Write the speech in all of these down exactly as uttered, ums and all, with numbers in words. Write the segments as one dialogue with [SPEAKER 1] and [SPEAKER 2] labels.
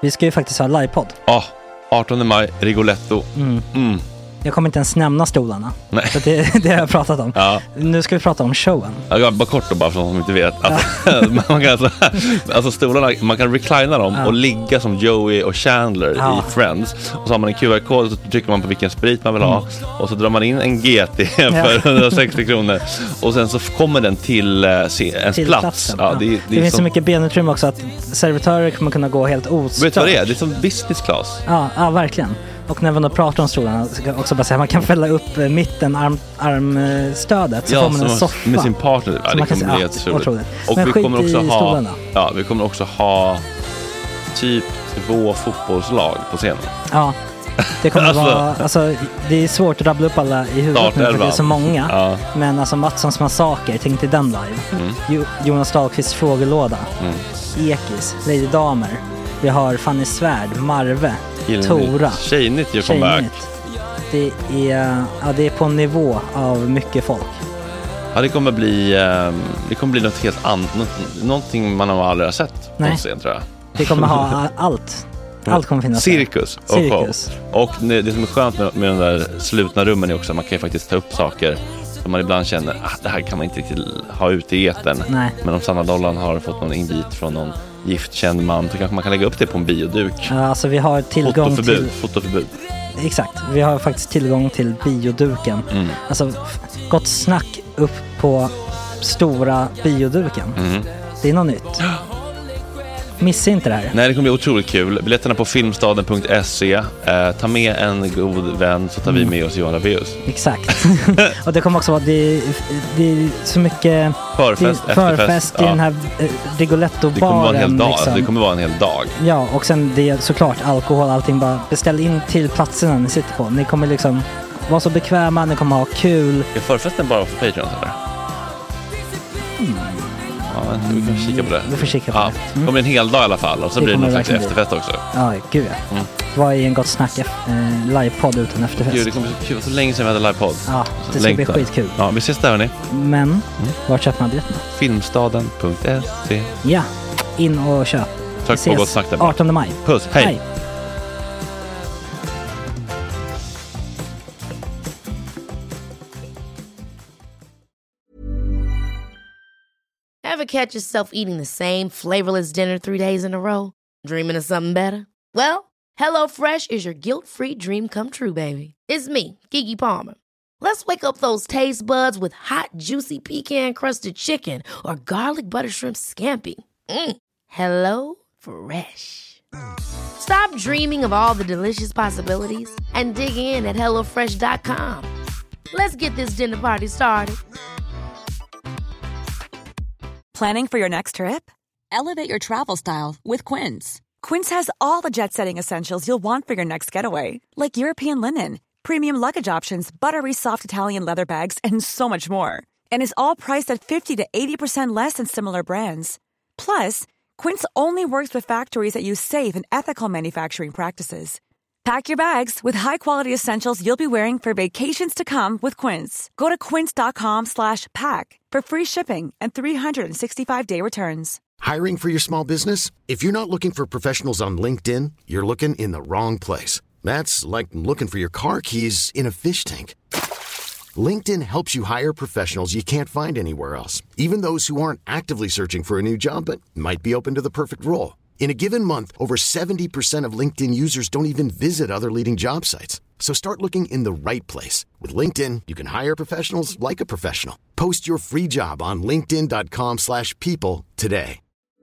[SPEAKER 1] Vi ska ju faktiskt ha livepodd.
[SPEAKER 2] Ja, artonde maj, Rigoletto.
[SPEAKER 1] Mm.
[SPEAKER 2] Mm.
[SPEAKER 1] Jag kommer inte ens nämna stolarna.
[SPEAKER 2] Nej.
[SPEAKER 1] För det, det har jag pratat om.
[SPEAKER 2] Ja.
[SPEAKER 1] Nu ska vi prata om showen.
[SPEAKER 2] Ja, bara kort då, bara för de som inte vet. Alltså, man kan alltså, alltså stolarna, man kan reclina dem
[SPEAKER 1] ja.
[SPEAKER 2] och ligga som Joey och Chandler
[SPEAKER 1] ja.
[SPEAKER 2] i Friends. Och så har man en Q R-kod och så trycker man på vilken sprit man vill ha. Mm. Och så drar man in en G T för hundrasextio kronor. Och sen så kommer den till uh, se, ens
[SPEAKER 1] till
[SPEAKER 2] plats. Ja,
[SPEAKER 1] ja.
[SPEAKER 2] det, det,
[SPEAKER 1] det
[SPEAKER 2] det
[SPEAKER 1] finns
[SPEAKER 2] som...
[SPEAKER 1] så mycket benutrymme också att servitörer kommer kunna gå helt ostört.
[SPEAKER 2] Vet du vad det är? Det är som business class.
[SPEAKER 1] Ja, ja verkligen. Och när man då pratar om stolarna så kan jag också bara säga att man kan fälla upp mitten, arm, armstödet så
[SPEAKER 2] ja,
[SPEAKER 1] får man en soffa.
[SPEAKER 2] Med sin partner. Ja, det kommer bli helt otroligt. Och
[SPEAKER 1] men
[SPEAKER 2] vi kommer också ha
[SPEAKER 1] stolarna.
[SPEAKER 2] Ja, vi kommer också ha typ två fotbollslag på scenen.
[SPEAKER 1] Ja. Det kommer
[SPEAKER 2] alltså,
[SPEAKER 1] vara alltså det är svårt att rabbla upp alla i huvudet nu för det är så många.
[SPEAKER 2] Ja.
[SPEAKER 1] Men alltså Mattssons massaker, tänk till den live. Mm. Jo, Jonas Dahlqvists frågelåda. Mm. Ekis, Lady Damer. Vi har Fanny Svärd, Marve, Gillnytt. Tora.
[SPEAKER 2] Tjejnytt gör comeback.
[SPEAKER 1] Det är, ja, det är på en nivå av mycket folk.
[SPEAKER 2] Ja, det kommer bli det kommer bli något helt annat, någonting man har aldrig har sett på scen, tror jag.
[SPEAKER 1] Det kommer ha allt. Allt kommer finnas.
[SPEAKER 2] Cirkus och Cirkus. show. Och det som är skönt med, med de där slutna rummen är också att man kan ju faktiskt ta upp saker som man ibland känner att ah, det här kan man inte riktigt ha ute i etern. Nej. Men om Sanna Dollan har fått någon invit från någon giftkänd man så kanske man kan lägga upp det på en bioduk. Ja,
[SPEAKER 1] alltså vi har tillgång
[SPEAKER 2] fotoförbud,
[SPEAKER 1] till...
[SPEAKER 2] Fotoförbud.
[SPEAKER 1] Exakt, vi har faktiskt tillgång till bioduken. Mm. Alltså, gott snack upp på stora bioduken. Mm. Det är något nytt. Missa inte det här.
[SPEAKER 2] Nej, det kommer bli otroligt kul. Biljetterna på filmstaden punkt se. Eh, ta med en god vän så tar mm. vi med oss Johan Rabaeus.
[SPEAKER 1] Exakt. Och det kommer också vara det, det är så mycket
[SPEAKER 2] förfest,
[SPEAKER 1] det, förfest i ja. den här eh, Rigoletto-baren.
[SPEAKER 2] Det kommer vara en hel dag.
[SPEAKER 1] Liksom.
[SPEAKER 2] Det kommer vara en hel dag.
[SPEAKER 1] Ja, och sen det är såklart alkohol, allting. Bara beställ in till platserna ni sitter på. Ni kommer liksom vara så bekväma, ni kommer ha kul.
[SPEAKER 2] Är förfesten bara för Patreon eller? Mm. Ja, vi kan kika på det.
[SPEAKER 1] Vi får kika på
[SPEAKER 2] ja, det. Mm. Det kommer en hel dag i alla fall. Och så det blir det någon slags efterfest också.
[SPEAKER 1] Ja, gud ja. Mm. Vad är en gott snack eh, livepodd utan efterfest?
[SPEAKER 2] Gud, det kommer så kul. Så länge sedan vi hade livepodd.
[SPEAKER 1] Ja, det ska Längtar. bli skitkul.
[SPEAKER 2] Ja, vi ses där hörni.
[SPEAKER 1] Men, mm. var köper man biljetterna?
[SPEAKER 2] filmstaden punkt se.
[SPEAKER 1] Ja, in och köp.
[SPEAKER 2] Tack på gott snack där.
[SPEAKER 1] artonde maj.
[SPEAKER 2] Puss, hej. hej.
[SPEAKER 3] Ever catch yourself eating the same flavorless dinner three days in a row? Dreaming of something better? Well, HelloFresh is your guilt-free dream come true, baby. It's me, Keke Palmer. Let's wake up those taste buds with hot, juicy pecan-crusted chicken or garlic butter shrimp scampi. Mm. Hello Fresh. Stop dreaming of all the delicious possibilities and dig in at hello fresh dot com. Let's get this dinner party started.
[SPEAKER 4] Planning for your next trip? Elevate your travel style with Quince. Quince has all the jet-setting essentials you'll want for your next getaway, like European linen, premium luggage options, buttery soft Italian leather bags, and so much more. And is all priced at fifty to eighty percent less than similar brands. Plus, Quince only works with factories that use safe and ethical manufacturing practices. Pack your bags with high-quality essentials you'll be wearing for vacations to come with Quince. Go to quince.com slash pack for free shipping and three sixty-five day returns.
[SPEAKER 5] Hiring for your small business? If you're not looking for professionals on LinkedIn, you're looking in the wrong place. That's like looking for your car keys in a fish tank. LinkedIn helps you hire professionals you can't find anywhere else, even those who aren't actively searching for a new job but might be open to the perfect role. In a given month, over seventy percent of LinkedIn users don't even visit other leading job sites. So start looking in the right place. With LinkedIn, you can hire professionals like a professional. Post your free job on linkedin dot com slash people today.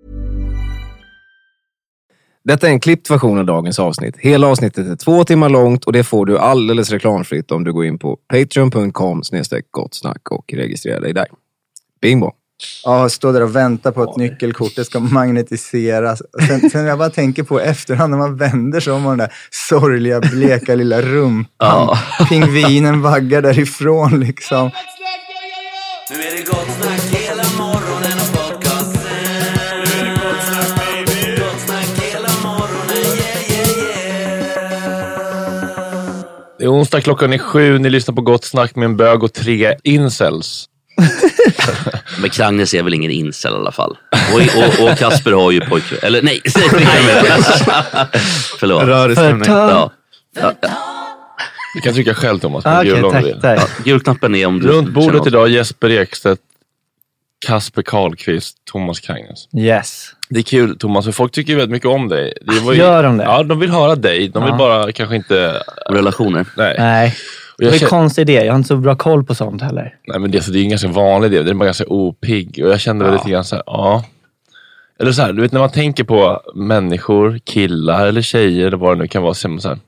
[SPEAKER 6] Detta är en klippt version av dagens avsnitt. Hela avsnittet är två timmar långt och det får du alldeles reklamfritt om du går in på patreon punkt com slash gott snack och registrerar dig där. Bingo!
[SPEAKER 7] Ja, stå där och vänta på att nyckelkortet ska magnetiseras. Sen, sen jag bara tänker på efterhand när man vänder sig om den där sorgliga, bleka lilla rumpan. Ja. Pingvinen vaggar därifrån liksom.
[SPEAKER 8] Nu är det gott snack hela morgonen och podcasten. Nu är det gott snack baby. Gott snack hela morgonen, yeah, yeah, yeah.
[SPEAKER 2] Det är onsdag, klockan är sju. Ni lyssnar på Gott snack med en bög och tre incels.
[SPEAKER 9] Men Kragnes är väl ingen incel i alla fall. Och, och, och Kasper har ju pojkvän. Eller nej, förlåt.
[SPEAKER 10] Rörelsen.
[SPEAKER 9] Ja. Ja.
[SPEAKER 2] Du kan trycka själv, Thomas. På
[SPEAKER 10] Okej,
[SPEAKER 2] gul
[SPEAKER 10] tack,
[SPEAKER 2] om
[SPEAKER 10] tack.
[SPEAKER 9] Ja, gulknappen är om du...
[SPEAKER 2] Runt bordet idag, Jesper Ekstedt, Kasper Karlqvist, Thomas Kragnes.
[SPEAKER 10] Yes.
[SPEAKER 2] Det är kul, Thomas, för folk tycker ju väldigt mycket om dig. Det var ju,
[SPEAKER 10] Gör de det?
[SPEAKER 2] Ja, de vill höra dig. De vill
[SPEAKER 10] Ja.
[SPEAKER 2] bara kanske inte...
[SPEAKER 9] Relationer.
[SPEAKER 2] Nej.
[SPEAKER 10] Nej.
[SPEAKER 2] Och jag
[SPEAKER 10] Det är en
[SPEAKER 2] känner,
[SPEAKER 10] konstig idé. Jag har inte så bra koll på sånt heller.
[SPEAKER 2] nej, men det, alltså, det är en ganska vanlig idé. Det är bara ganska opigg. Och jag kände väl
[SPEAKER 10] Ja.
[SPEAKER 2] lite grann så här, ja. Eller så här, du vet när man tänker på människor, killar eller tjejer eller vad det nu kan vara, så är man så här,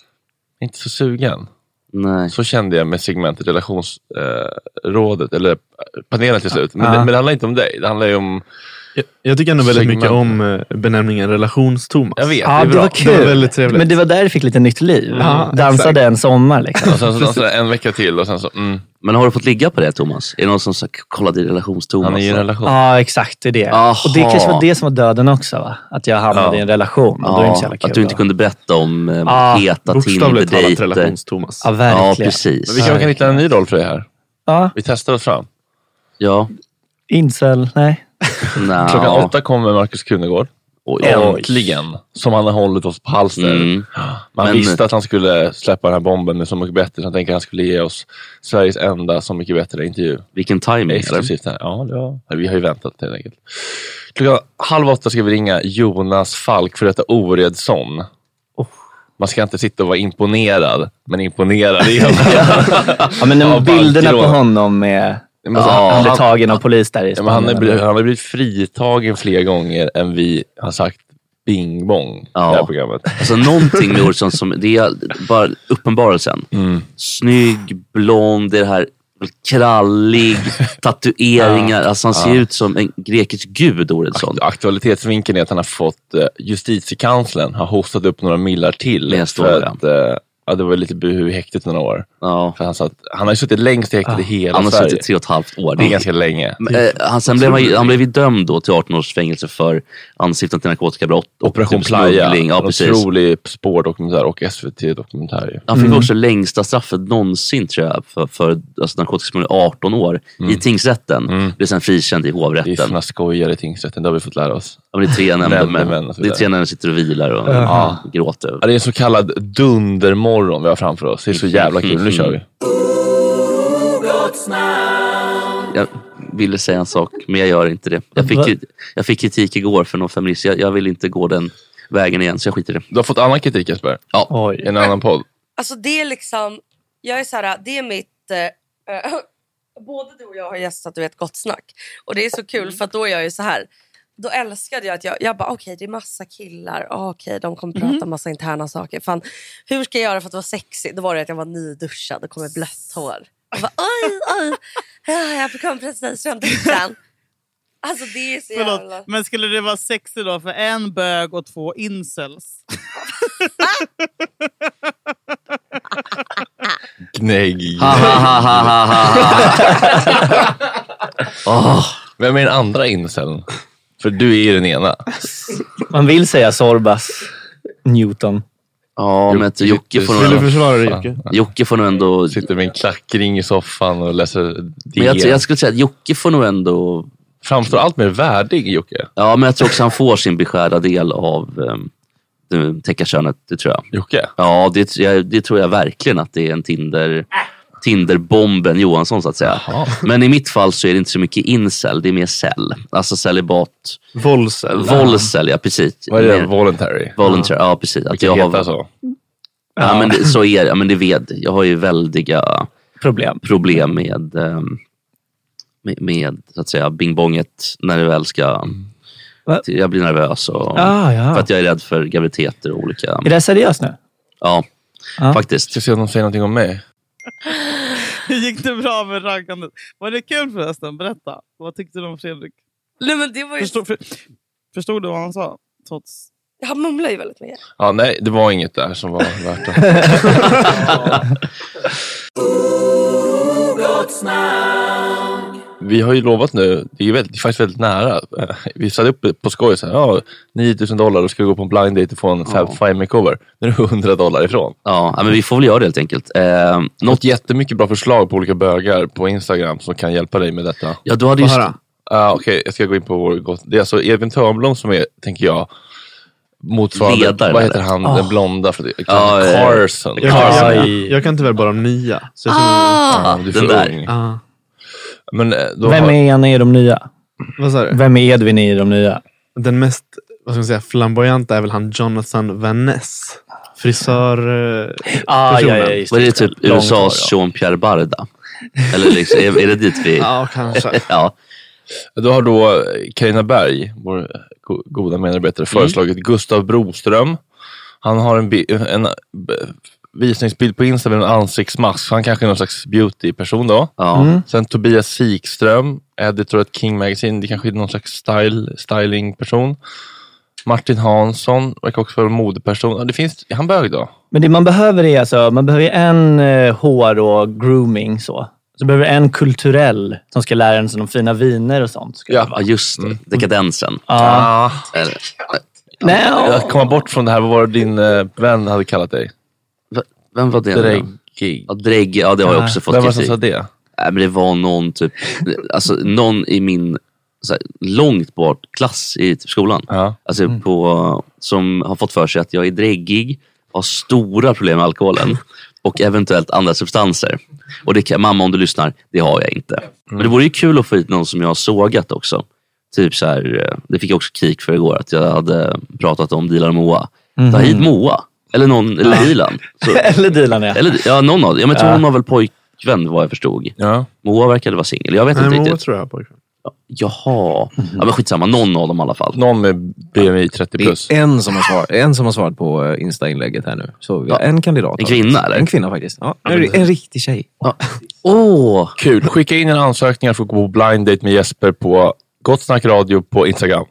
[SPEAKER 2] inte så sugen.
[SPEAKER 9] Nej.
[SPEAKER 2] Så kände jag med segmentet relationsrådet, eh, eller panelen till slut. Men,
[SPEAKER 10] Ja.
[SPEAKER 2] det, men det handlar inte om dig. Det handlar ju om...
[SPEAKER 11] Jag, jag tycker ändå väldigt
[SPEAKER 2] Segment.
[SPEAKER 11] mycket om eh, benämningen relations-Thomas.
[SPEAKER 2] Jag vet,
[SPEAKER 10] Ja,
[SPEAKER 2] det är
[SPEAKER 10] det
[SPEAKER 2] bra.
[SPEAKER 10] var kul.
[SPEAKER 11] Det var väldigt trevligt.
[SPEAKER 10] Men det var där det fick lite nytt liv.
[SPEAKER 11] Ja,
[SPEAKER 10] Dansade
[SPEAKER 11] exakt.
[SPEAKER 10] en sommar liksom.
[SPEAKER 2] Och sen så, så en vecka till och sen så... Mm,
[SPEAKER 9] Men har du fått ligga på det, Thomas? Är det någon som sagt, kolla din relations-Thomas?
[SPEAKER 2] han är ju i en relation.
[SPEAKER 10] Ja, exakt. Det är det.
[SPEAKER 9] Aha.
[SPEAKER 10] Och det kanske var det som var döden också, va? Att jag hamnade
[SPEAKER 2] Ja.
[SPEAKER 10] i en relation. Och då är det inte så jävla
[SPEAKER 9] Ja,
[SPEAKER 10] kul.
[SPEAKER 9] att du inte
[SPEAKER 10] då.
[SPEAKER 9] kunde berätta om eh,
[SPEAKER 10] Ja,
[SPEAKER 9] heta
[SPEAKER 11] Bokstavligt talat
[SPEAKER 9] Tinder-dejter.
[SPEAKER 11] relations-Thomas.
[SPEAKER 10] Ja,
[SPEAKER 9] Ja,
[SPEAKER 10] verkligen.
[SPEAKER 9] precis.
[SPEAKER 2] Men vi kanske kan hitta en ny roll för dig här.
[SPEAKER 10] Ja,
[SPEAKER 2] Vi testar oss fram.
[SPEAKER 9] Ja.
[SPEAKER 10] incel. Nej.
[SPEAKER 9] Nå.
[SPEAKER 2] Klockan åtta kommer Marcus Krunegård.
[SPEAKER 9] Oj.
[SPEAKER 2] Äntligen. Som han har hållit oss på halster.
[SPEAKER 9] Mm.
[SPEAKER 2] Man
[SPEAKER 9] Men-
[SPEAKER 2] visste att han skulle släppa den här bomben med Så mycket bättre. Så han tänkte att han skulle ge oss Sveriges enda Så mycket bättre intervju.
[SPEAKER 9] Vilken timing, eller?
[SPEAKER 2] Exklusivt här. Ja, det var, vi har ju väntat helt enkelt. Klockan halv åtta ska vi ringa Jonas Falk för detta Oredsson. Man ska inte sitta och vara imponerad, men imponerad igen.
[SPEAKER 10] Ja, men
[SPEAKER 2] Ja,
[SPEAKER 10] de bilderna på
[SPEAKER 2] balkrån.
[SPEAKER 10] honom med...
[SPEAKER 2] Men alltså,
[SPEAKER 10] Ja, han blev
[SPEAKER 2] han-
[SPEAKER 10] tagen av polis där i
[SPEAKER 2] Ja, men han, är,
[SPEAKER 10] Spanien.
[SPEAKER 2] han har blivit fritagen fler gånger än vi har sagt bing bong
[SPEAKER 9] Ja.
[SPEAKER 2] i det här programmet.
[SPEAKER 9] Alltså någonting med Olsson som, det är bara uppenbarelsen.
[SPEAKER 2] Mm.
[SPEAKER 9] Snygg, blond, det här krallig, tatueringar. Alltså han ser ut som en grekisk gud, Olsson.
[SPEAKER 2] Aktualitetsvinkeln är att han har fått eh, justitiekanslern har hostat upp några millar till.
[SPEAKER 9] Läst
[SPEAKER 2] För
[SPEAKER 9] om
[SPEAKER 2] att, eh, ja, det var lite buhu i häktet några år.
[SPEAKER 9] Ja.
[SPEAKER 2] För han, satt, han har ju suttit längst i häktet i hela
[SPEAKER 9] Han har
[SPEAKER 2] Sverige.
[SPEAKER 9] suttit tre och ett halvt år.
[SPEAKER 2] Det är ganska länge.
[SPEAKER 9] Men, eh, han, sen blev han, han blev ju dömd då till arton års fängelse för ansyftande till narkotikabrott. och
[SPEAKER 2] Operation
[SPEAKER 9] typ
[SPEAKER 2] Playa.
[SPEAKER 9] smuggling. Ja,
[SPEAKER 2] en
[SPEAKER 9] precis.
[SPEAKER 2] otrolig spårdokumentär och S V T-dokumentär.
[SPEAKER 9] Han fick också längsta straffet någonsin, tror jag, för, för alltså, narkotikasmuggling, arton år i tingsrätten.
[SPEAKER 2] Mm.
[SPEAKER 9] Blev sen frikänd i
[SPEAKER 2] Det är
[SPEAKER 9] hovrätten.
[SPEAKER 2] såna skojare i tingsrätten, det har vi fått lära oss.
[SPEAKER 9] Ja, men det är tre nämndemän.
[SPEAKER 2] Nämndemän och så
[SPEAKER 9] Det är
[SPEAKER 2] där.
[SPEAKER 9] tre nämndemän som sitter och vilar och
[SPEAKER 2] Ja.
[SPEAKER 9] gråter.
[SPEAKER 2] Ja, det är en så kallad dundermorgon vi har framför oss. Det är så jävla kul, nu kör vi.
[SPEAKER 9] Jag ville säga en sak, men jag gör inte det. Jag fick, kri- jag fick kritik igår för någon feminist. Jag, jag vill inte gå den vägen igen, så jag skiter i det.
[SPEAKER 2] Du har fått annan kritik, Jesper.
[SPEAKER 9] Ja.
[SPEAKER 10] Oj.
[SPEAKER 2] En annan podd.
[SPEAKER 12] Alltså det är liksom, jag är så här, det är mitt, eh, både du och jag har gästat, du vet, Gott snack. Och det är så kul för att då är jag ju så här, då älskade jag att jag, jag bara okej, okay, det är massa killar, ah, okej, okay, de kommer prata
[SPEAKER 13] Mm.
[SPEAKER 12] massa interna saker. Fan, hur ska jag göra för att vara sexig? Då var det att jag var nyduschad och kom med blött hår. Jag bara, oj, oj, ja, jag kom precis från duschen. Alltså det är så
[SPEAKER 13] Förlåt,
[SPEAKER 12] jävla...
[SPEAKER 13] men skulle det vara sexigt då för en bög och två incels?
[SPEAKER 2] Gnägg.
[SPEAKER 9] Ha, ha, ha, ha, ha, ha.
[SPEAKER 2] Oh. Vem är den andra inceln? För du är ju den ena.
[SPEAKER 10] Man vill säga Sorbas Newton.
[SPEAKER 9] Ja, men att Jocke får nog
[SPEAKER 11] Vill du
[SPEAKER 9] ändå,
[SPEAKER 11] försvara dig, Jocke?
[SPEAKER 9] Jocke får nog ändå...
[SPEAKER 2] Sitter med en klackring i soffan och läser D
[SPEAKER 9] Men jag, jag skulle säga att Jocke får nog ändå...
[SPEAKER 2] Framstår allt mer värdig, Jocke.
[SPEAKER 9] Ja, men jag tror också han får sin beskärda del av um, det täckarkönet, det tror jag.
[SPEAKER 2] Jocke?
[SPEAKER 9] Ja, det, jag, det tror jag verkligen att det är en Tinder... Tinderbomben Johansson, så att säga.
[SPEAKER 2] Jaha.
[SPEAKER 9] Men i mitt fall så är det inte så mycket incel, det är mer cell. Alltså celibat.
[SPEAKER 11] Volcel.
[SPEAKER 9] Volcel, ja, precis.
[SPEAKER 2] Vad är det?
[SPEAKER 9] Mer-
[SPEAKER 2] Voluntary?
[SPEAKER 9] Voluntary, ja, precis. Att
[SPEAKER 2] Vilket
[SPEAKER 9] jag
[SPEAKER 2] heter
[SPEAKER 9] har,
[SPEAKER 2] så?
[SPEAKER 9] ja, men det, så är det. Ja, men det vet jag. har ju väldiga
[SPEAKER 10] Problem.
[SPEAKER 9] problem med, ehm, med, med så att säga, bingbonget när det väl ska...
[SPEAKER 10] Va?
[SPEAKER 9] Jag blir nervös och,
[SPEAKER 10] Ah, ja.
[SPEAKER 9] för att jag är rädd för graviditeter och olika...
[SPEAKER 10] Är det här seriöst nu?
[SPEAKER 9] Ja,
[SPEAKER 10] Ja.
[SPEAKER 9] faktiskt.
[SPEAKER 2] Ska jag se om de säger någonting om mig?
[SPEAKER 13] Hur gick det bra med raggandet? Var det kul förresten? Berätta. Vad tyckte du om Fredrik?
[SPEAKER 12] Nej, men det var ju...
[SPEAKER 13] Förstod, för, förstod du vad han sa? Trots...
[SPEAKER 12] Han mumlar ju väldigt mycket.
[SPEAKER 2] Ja, nej, det var inget där som var värt det. vi har ju lovat nu, det är ju väldigt, det är faktiskt väldigt nära. Vi satte upp på skoj så här, ja, nio tusen dollar och ska gå på en blind date och få en Fab Five makeover. Nu är det hundra dollar ifrån.
[SPEAKER 9] Ja, men vi får väl göra det helt enkelt. Eh,
[SPEAKER 2] något jättemycket bra förslag på olika bögar på Instagram som kan hjälpa dig med detta.
[SPEAKER 9] Ja, du hade just...
[SPEAKER 2] Ja, uh, okej, okay, jag ska gå in på vår... Det är alltså Edvin Törnblom som är, tänker jag, motsvarande,
[SPEAKER 9] ledare,
[SPEAKER 2] vad heter han, oh. den blonda för det?
[SPEAKER 9] Ah,
[SPEAKER 2] Carson.
[SPEAKER 11] Jag, jag, jag, jag kan tyvärr bara de nya. Så jag
[SPEAKER 9] ah,
[SPEAKER 2] ja, du den där.
[SPEAKER 11] Ah.
[SPEAKER 2] Men, då
[SPEAKER 10] Vem
[SPEAKER 2] har...
[SPEAKER 10] är han i de nya?
[SPEAKER 11] Vad sa du?
[SPEAKER 10] Vem är Edvin i de nya?
[SPEAKER 11] Den mest, vad ska man säga, flamboyanta är väl han Jonathan Van Ness. Frisör eh,
[SPEAKER 10] ah, ja, ja,
[SPEAKER 9] Vad är det typ U S A's Jean-Pierre Barda? Eller liksom, är, är det dit vi...
[SPEAKER 11] Ja, kanske.
[SPEAKER 9] Ja.
[SPEAKER 2] Då har då Carina Berg, vår goda medarbetare, föreslagit mm. Gustav Broström. Han har en, en visningsbild på Insta med en ansiktsmask. Han kanske är någon slags beauty-person då.
[SPEAKER 9] Ja.
[SPEAKER 2] Mm. Sen Tobias Sikström, editor at King Magazine. Det kanske är någon slags style, styling-person. Martin Hansson verkar också vara en modeperson. Det finns, är han bög då?
[SPEAKER 10] Men det man behöver är alltså, man behöver en eh, hår och grooming så. Så behöver en kulturell som ska lära en de fina viner och sånt. Ska
[SPEAKER 9] ja, ja, just det. Mm. Dekadensen.
[SPEAKER 10] Ja.
[SPEAKER 9] Eller,
[SPEAKER 10] Nej.
[SPEAKER 2] Jag kommer bort från det här. Vad var det din eh, vän hade kallat dig?
[SPEAKER 9] V- Vem var det?
[SPEAKER 2] Dräggig.
[SPEAKER 9] Ja, dräggig. Ja, det har jag också fått
[SPEAKER 2] kritik. Vem var
[SPEAKER 9] kritik.
[SPEAKER 2] som sa det?
[SPEAKER 9] Nej, men det var någon typ, alltså någon i min så här, långt bort klass i typ, skolan.
[SPEAKER 2] Ja.
[SPEAKER 9] Alltså mm. på, som har fått för sig att jag är dräggig, har stora problem med alkoholen och eventuellt andra substanser. Och det kan, mamma om du lyssnar, det har jag inte. Mm. Men det vore ju kul att få hit någon som jag har sågat också. Typ så här, det fick jag också kik för igår att jag hade pratat om Dilan och Moa. Mm. Ta hit Moa. Eller någon, eller ja. Dilan. Så,
[SPEAKER 10] eller Dilan, ja.
[SPEAKER 9] Eller, ja, någon av det. Ja, men ja. Hon har väl pojkvän vad jag förstod.
[SPEAKER 2] Ja.
[SPEAKER 9] Moa verkade vara singel. Jag vet
[SPEAKER 11] Nej,
[SPEAKER 9] inte
[SPEAKER 11] Moa
[SPEAKER 9] riktigt.
[SPEAKER 11] tror jag har pojkvän.
[SPEAKER 9] Ja, jaha. Mm. Ja, men skitsamma. Någon av dem i alla fall.
[SPEAKER 2] Någon med B M I trettio plus.
[SPEAKER 6] Det är en som har svarat, en som har svarat på Insta-inlägget här nu. Så vi har ja. en kandidat.
[SPEAKER 9] En kvinna eller?
[SPEAKER 6] En kvinna faktiskt. Ja, en, en riktig tjej.
[SPEAKER 9] Ja. Oh.
[SPEAKER 2] Kul. Skicka in en ansökning för att gå på blind date med Jesper på Gott Snack Radio på Instagram.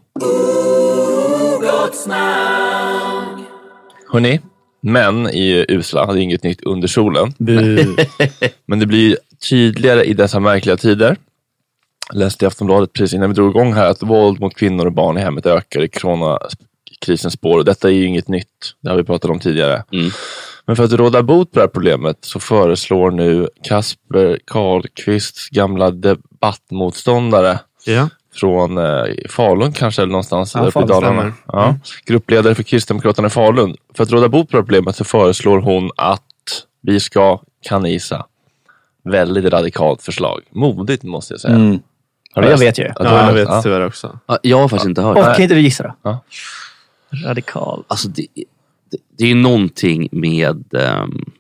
[SPEAKER 2] Hörrni, män är usla. Det är inget nytt under solen. Men det blir tydligare i dessa märkliga tider. Jag läste i Aftonbladet precis innan vi drog igång här att våld mot kvinnor och barn i hemmet ökar i coronakrisens spår. Och detta är ju inget nytt. Det har vi pratat om tidigare.
[SPEAKER 9] Mm.
[SPEAKER 2] Men för att råda bot på det här problemet så föreslår nu Kasper Karlqvists gamla debattmotståndare
[SPEAKER 11] ja.
[SPEAKER 2] från eh, Falun kanske eller någonstans
[SPEAKER 11] ja,
[SPEAKER 2] uppe i Dalarna. Ja. Mm. Gruppledare för Kristdemokraterna i Falun. För att råda bot på det här problemet så föreslår hon att vi ska kanisa. Väldigt radikalt förslag. Modigt måste jag säga.
[SPEAKER 10] Mm.
[SPEAKER 2] Ja,
[SPEAKER 10] jag vet ju.
[SPEAKER 11] Ja, ja jag vet ja. tyvärr också.
[SPEAKER 9] Ja, jag har faktiskt ja. inte hört.
[SPEAKER 10] Och kan inte du gissa då?
[SPEAKER 2] Ja.
[SPEAKER 10] Radikalt.
[SPEAKER 9] Alltså det, det, det är ju någonting med um,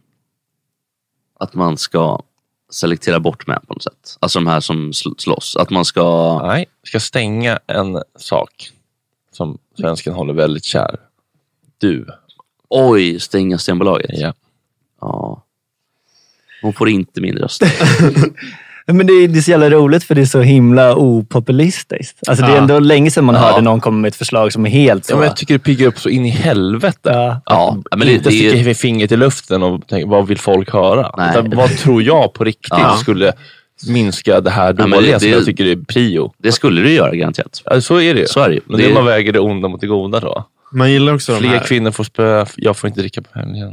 [SPEAKER 9] att man ska selektera bort med på något sätt. Alltså de här som slåss. Att man ska...
[SPEAKER 2] Nej, ska stänga en sak som svensken håller väldigt kär. Du.
[SPEAKER 9] Oj, stänga Stenbolaget.
[SPEAKER 2] Ja.
[SPEAKER 9] Ja. Hon får inte min röst.
[SPEAKER 10] Men det är, det är så jävla roligt för det är så himla opopulistiskt. Alltså det är ändå länge sedan man ja. hörde någon komma med ett förslag som är helt så.
[SPEAKER 2] Ja, men jag tycker det piggar upp så in i helvete.
[SPEAKER 9] Ja. Ja.
[SPEAKER 2] Men det, inte sticka det... fingret i luften och tänka, vad vill folk höra? Utan, vad tror jag på riktigt ja. skulle minska det här dåliga ja, som jag tycker är prio?
[SPEAKER 9] Det skulle du göra garanterat.
[SPEAKER 2] Ja, så är det ju.
[SPEAKER 9] Så är det.
[SPEAKER 2] Men det är man väger det onda mot det goda då.
[SPEAKER 11] Man gillar också
[SPEAKER 2] fler
[SPEAKER 11] de här.
[SPEAKER 2] Kvinnor får spö, jag får inte dricka på helgen.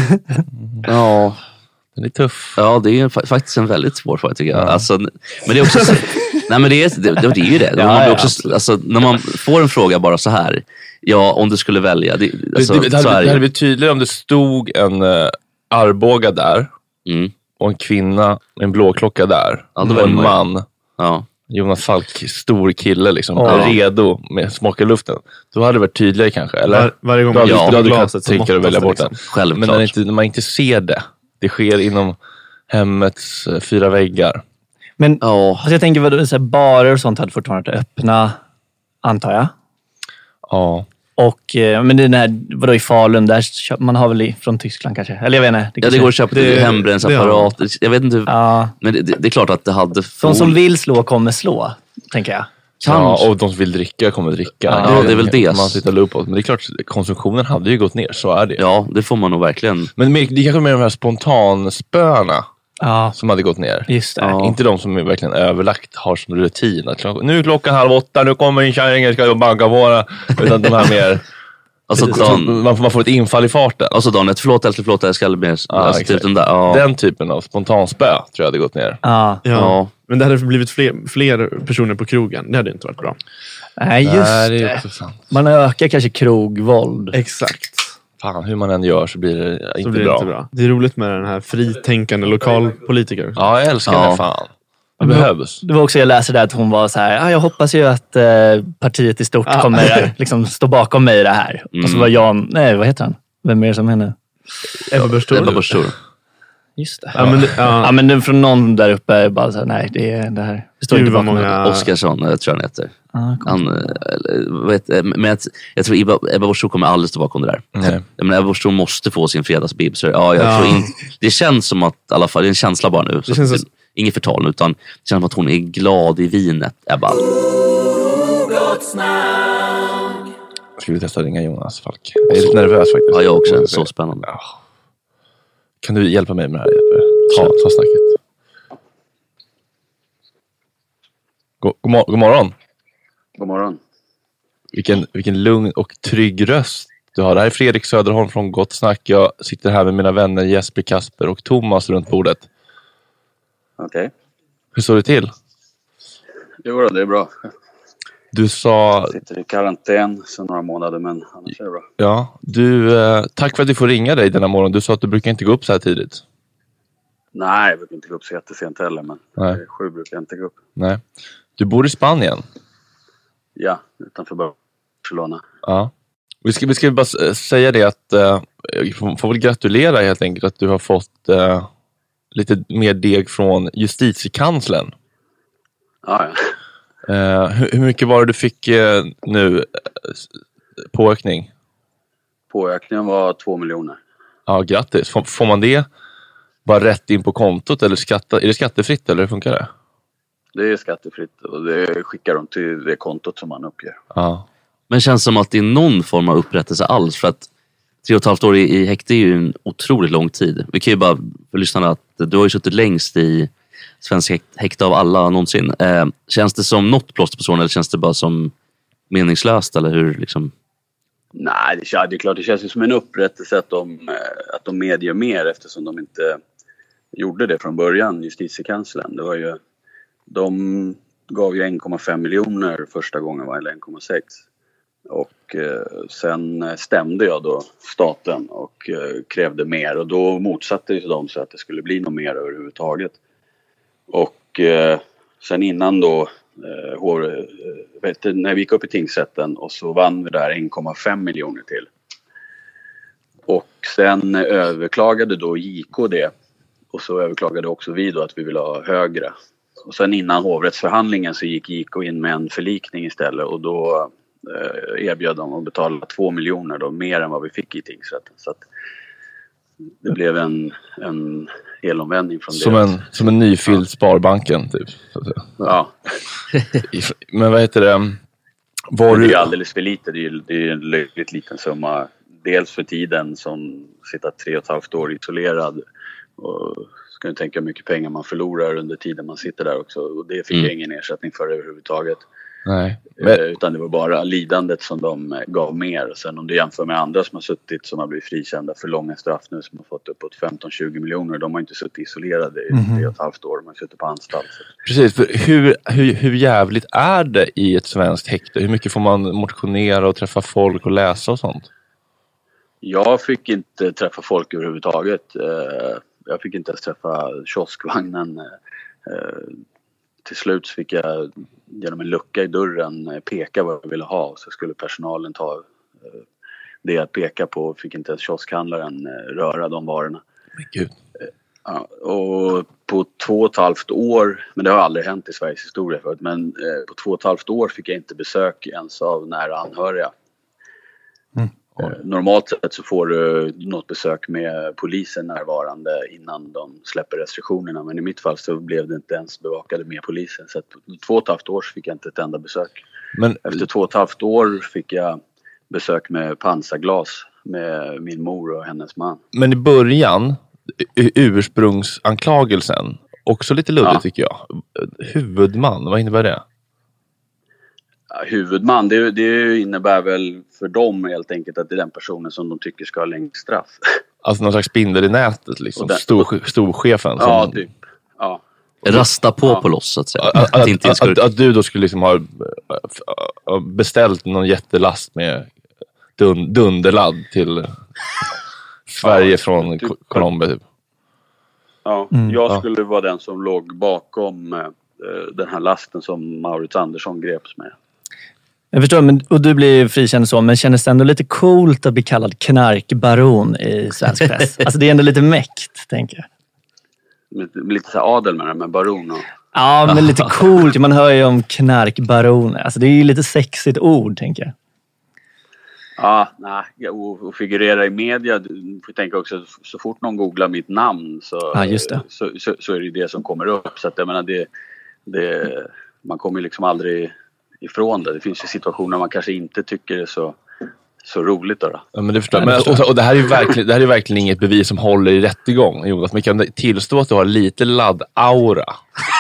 [SPEAKER 9] Ja.
[SPEAKER 2] Den är tuff.
[SPEAKER 9] Ja, det är faktiskt en väldigt svår fråga tycker jag. Ja. Alltså, men det är också så, nej men det är, det, det är ju det. Ja, man blir också, alltså, när man får en fråga bara så här, ja om du skulle välja. Det, alltså,
[SPEAKER 2] det, det, det, hade, det hade blivit tydligare om det stod en uh, Arboga där
[SPEAKER 9] mm.
[SPEAKER 2] och en kvinna, en blåklocka där.
[SPEAKER 9] Ja,
[SPEAKER 2] och en man.
[SPEAKER 9] Ja.
[SPEAKER 2] Jonas Falk, stor kille liksom,
[SPEAKER 9] ja.
[SPEAKER 2] redo med smaka i luften. Då hade det varit tydligare kanske. Eller?
[SPEAKER 11] Var, varje gång
[SPEAKER 2] då hade,
[SPEAKER 11] ja,
[SPEAKER 2] då hade du kunnat tänka att välja bort den.
[SPEAKER 9] Självklart.
[SPEAKER 2] Men när, inte, när man inte ser det. Det sker inom hemmets uh, fyra väggar.
[SPEAKER 10] Men oh. alltså jag tänker vad så här, barer och sånt hade fortfarande varit öppna, antar jag.
[SPEAKER 2] Ja.
[SPEAKER 10] Och eh, men det är den här, vadå i Falun där man har väl i, från Tyskland kanske. Eller jag vet inte.
[SPEAKER 9] Det ja, det går att köpa till hembrännsapparat. Jag vet inte.
[SPEAKER 10] Ja.
[SPEAKER 9] Men det, det, det är klart att det hade
[SPEAKER 10] de som vill slå kommer slå, tänker jag.
[SPEAKER 2] Kanske. Ja, och de som vill dricka kommer dricka.
[SPEAKER 9] Ja, det, det är väl det.
[SPEAKER 2] Man sitter loopot. Men det är klart, konsumtionen hade ju gått ner, så är det.
[SPEAKER 9] Ja, det får man nog verkligen.
[SPEAKER 2] Men det kanske är med de här spontanspöna
[SPEAKER 10] Ja.
[SPEAKER 2] Som hade gått ner.
[SPEAKER 10] Just det.
[SPEAKER 2] Ja. Inte de som är verkligen överlagt har som rutin. Att klockan, nu är klockan halv åtta, nu kommer en kärring och ska banka våra. Utan de här mer...
[SPEAKER 9] Alltså, Dan,
[SPEAKER 2] man, får, man får ett infall i farten.
[SPEAKER 9] Alltså Dan, ett förlåt, eller förlåt, jag ska aldrig mer.
[SPEAKER 2] Ja,
[SPEAKER 9] alltså, typ den, där, ja.
[SPEAKER 2] den typen av spontanspö tror jag hade gått ner.
[SPEAKER 10] Ja.
[SPEAKER 11] Ja. Ja. Men det hade blivit fler, fler personer på krogen. Det hade inte varit bra.
[SPEAKER 10] Nej, just
[SPEAKER 2] Nej, det. Är
[SPEAKER 10] det. Man ökar kanske krogvåld.
[SPEAKER 11] Exakt.
[SPEAKER 2] Fan, hur man än gör så blir det
[SPEAKER 11] så
[SPEAKER 2] inte
[SPEAKER 11] blir det
[SPEAKER 2] bra.
[SPEAKER 11] Inte bra. Det är roligt med den här fritänkande lokalpolitiker.
[SPEAKER 2] Ja, jag älskar
[SPEAKER 10] ja.
[SPEAKER 2] det fan. Det behövs.
[SPEAKER 10] Det var också, jag läste där att hon var så här, ah, jag hoppas ju att eh, partiet i stort
[SPEAKER 11] ah.
[SPEAKER 10] kommer liksom stå bakom mig i det här. Mm. Och så var Jan, nej vad heter han? Vem är det som henne?
[SPEAKER 11] Ebba Busch Thor.
[SPEAKER 9] Ebba Busch Thor.
[SPEAKER 10] Just det.
[SPEAKER 11] Ja, men, det, ja.
[SPEAKER 10] ja, men det, från någon där uppe är bara så här, nej det är det här. Det står inte bakom
[SPEAKER 9] många... Oskarsson, jag tror han heter. Ah, han, eller, vet, men jag, jag tror Ebba, Ebba Busch Thor kommer aldrig stå bakom det där.
[SPEAKER 2] Nej.
[SPEAKER 9] Men Ebba Busch Thor måste få sin fredagsbib. Så, ja, jag
[SPEAKER 11] ja.
[SPEAKER 9] tror inte, det känns som att, i alla fall, det är en känsla bara nu. Så
[SPEAKER 11] det känns
[SPEAKER 9] det, inget förtal, utan det känns som att hon är glad i vinet, Ebba.
[SPEAKER 2] Ska vi testa ringa Jonas Falk? Jag är lite nervös faktiskt.
[SPEAKER 9] Ja, jag också. Så spännande.
[SPEAKER 2] Ja. Kan du hjälpa mig med det här, Jeppe? Ta, ta snacket. God, god, mor- god morgon.
[SPEAKER 14] God morgon.
[SPEAKER 2] Vilken, vilken lugn och trygg röst du har. Det här är Fredrik Söderholm från Gott Snack. Jag sitter här med mina vänner Jesper, Kasper och Thomas runt bordet.
[SPEAKER 14] Okej. Okay.
[SPEAKER 2] Hur står det till?
[SPEAKER 14] Jo då, det är bra.
[SPEAKER 2] Du sa...
[SPEAKER 14] Jag sitter i karantän sedan några månader, men annars är det bra.
[SPEAKER 2] Ja, du, eh, tack för att du får ringa dig denna morgon. Du sa att du brukar inte gå upp så här tidigt.
[SPEAKER 14] Nej, jag brukar inte gå upp så jättesent heller, men
[SPEAKER 2] Nej.
[SPEAKER 14] sju brukar jag inte gå upp.
[SPEAKER 2] Nej. Du bor i Spanien?
[SPEAKER 14] Ja, utanför Barcelona.
[SPEAKER 2] Ja. Vi ska, vi ska bara säga det att eh, jag får, får väl gratulera helt enkelt att du har fått eh, lite mer deg från justitiekanslern.
[SPEAKER 14] Ja, ja.
[SPEAKER 2] Eh, hur, hur mycket var det du fick eh, nu eh, påökning?
[SPEAKER 14] Påökningen var två miljoner.
[SPEAKER 2] Ja, grattis. Får, får man det bara rätt in på kontot eller skatta, är det skattefritt eller hur funkar det?
[SPEAKER 14] Det är skattefritt och det skickar de till det kontot som man uppger.
[SPEAKER 2] Ja.
[SPEAKER 9] Men känns som att det är någon form av upprättelse alls, för att tre och ett halvt år i, i häkte är ju en otroligt lång tid. Vi kan ju bara för lyssnarna att du har ju suttit längst i svensk häkte av alla någonsin. Eh, känns det som något plåster på såren eller känns det bara som meningslöst eller hur liksom?
[SPEAKER 14] Nej, det, det är klart det känns ju som en upprättelse att de, att de medger mer eftersom de inte gjorde det från början, justitiekanslern. Det var ju, de gav ju en komma fem miljoner första gången, var eller en komma sex. Och eh, sen stämde jag då staten och eh, krävde mer och då motsatte ju de sig att det skulle bli något mer överhuvudtaget. Och eh, sen innan då eh, hår, eh, vet du, när vi gick upp i tingsrätten och så vann vi där en komma fem miljoner till. Och sen överklagade då J K det och så överklagade också vi då att vi ville ha högre. Och sen innan hovrättsförhandlingen så gick J K in med en förlikning istället och då eh, erbjöd de att betala två miljoner då, mer än vad vi fick i tingsrätten. Så att det blev en, en helomvändning från
[SPEAKER 2] som
[SPEAKER 14] det.
[SPEAKER 2] En, som en nyfylld ja. Sparbanken typ. Så att säga.
[SPEAKER 14] Ja.
[SPEAKER 2] Men vad heter det? Var
[SPEAKER 14] det är
[SPEAKER 2] du...
[SPEAKER 14] ju alldeles för lite. Det är ju det är en löjligt liten summa. Dels för tiden som sitter tre och ett halvt år isolerad. Och ska ju tänka hur mycket pengar man förlorar under tiden man sitter där också. Och det fick mm. jag ingen ersättning för överhuvudtaget.
[SPEAKER 2] Nej.
[SPEAKER 14] Men... Utan det var bara lidandet som de gav mer. Och sen om du jämför med andra som har suttit som har blivit frikända för långa straff nu som har fått uppåt femton till tjugo miljoner. De har inte suttit isolerade i mm. tre och ett halvt år. De har suttit på anstalt.
[SPEAKER 2] Precis, för hur, hur, hur jävligt är det i ett svenskt häkte? Hur mycket får man motionera och träffa folk och läsa och sånt?
[SPEAKER 14] Jag fick inte träffa folk överhuvudtaget. Jag fick inte ens träffa kioskvagnen. Till slut fick jag genom en lucka i dörren peka vad jag ville ha. Så skulle personalen ta det jag pekade på. Fick inte ens kioskhandlaren röra de varorna.
[SPEAKER 2] Men gud.
[SPEAKER 14] Ja, och på två och ett halvt år, men det har aldrig hänt i Sveriges historia förut. Men på två och ett halvt år fick jag inte besök ens av nära anhöriga. Mm. Normalt sett så får du något besök med polisen närvarande innan de släpper restriktionerna. Men i mitt fall så blev det inte ens bevakade med polisen. Så att på två och ett halvt år fick jag inte ett enda besök. Men... Efter två och ett halvt år fick jag besök med pansarglas med min mor och hennes man.
[SPEAKER 2] Men i början, ursprungsanklagelsen. Också lite luddigt ja. tycker jag. Huvudman, vad innebär det?
[SPEAKER 14] Ja, huvudman, det, det innebär väl för dem helt enkelt att det är den personen som de tycker ska ha längst straff.
[SPEAKER 2] Alltså någon slags spindel i nätet liksom. Den, Stor, storchefen.
[SPEAKER 14] Ja,
[SPEAKER 2] som,
[SPEAKER 14] typ. Ja.
[SPEAKER 9] Rasta på ja. på loss så att säga.
[SPEAKER 2] Att, att, att, att, att du då skulle liksom ha beställt någon jättelast med dun, dunderladd till Sverige ja, från typ. Colombia typ.
[SPEAKER 14] Ja, mm. jag skulle ja. vara den som låg bakom eh, den här lasten som Maurits Andersson greps med.
[SPEAKER 10] Jag förstår, men, och du blir frikänd så, men kändes det ändå lite coolt att bli kallad knarkbaron i svensk press? Alltså det är ändå lite mäkt, tänker jag.
[SPEAKER 14] Lite, lite så adel med det, med baron och...
[SPEAKER 10] Ja, men lite coolt. Man hör ju om knarkbaroner. Alltså det är ju lite sexigt ord, tänker jag.
[SPEAKER 14] Ja, nej, och, och figurera i media, du får tänka också, så fort någon googlar mitt namn så,
[SPEAKER 10] ja, just det.
[SPEAKER 14] Så, så, så är det det som kommer upp. Så att jag menar, det, det, man kommer liksom aldrig ifrån det. Det finns ju situationer man kanske inte tycker är så, så roligt då. då.
[SPEAKER 2] Ja, men det förstår jag. Men, och, och det här är ju verkligen, det här är verkligen inget bevis som håller i rättegång, Jonas. Man kan tillstå att du har lite ladd-aura.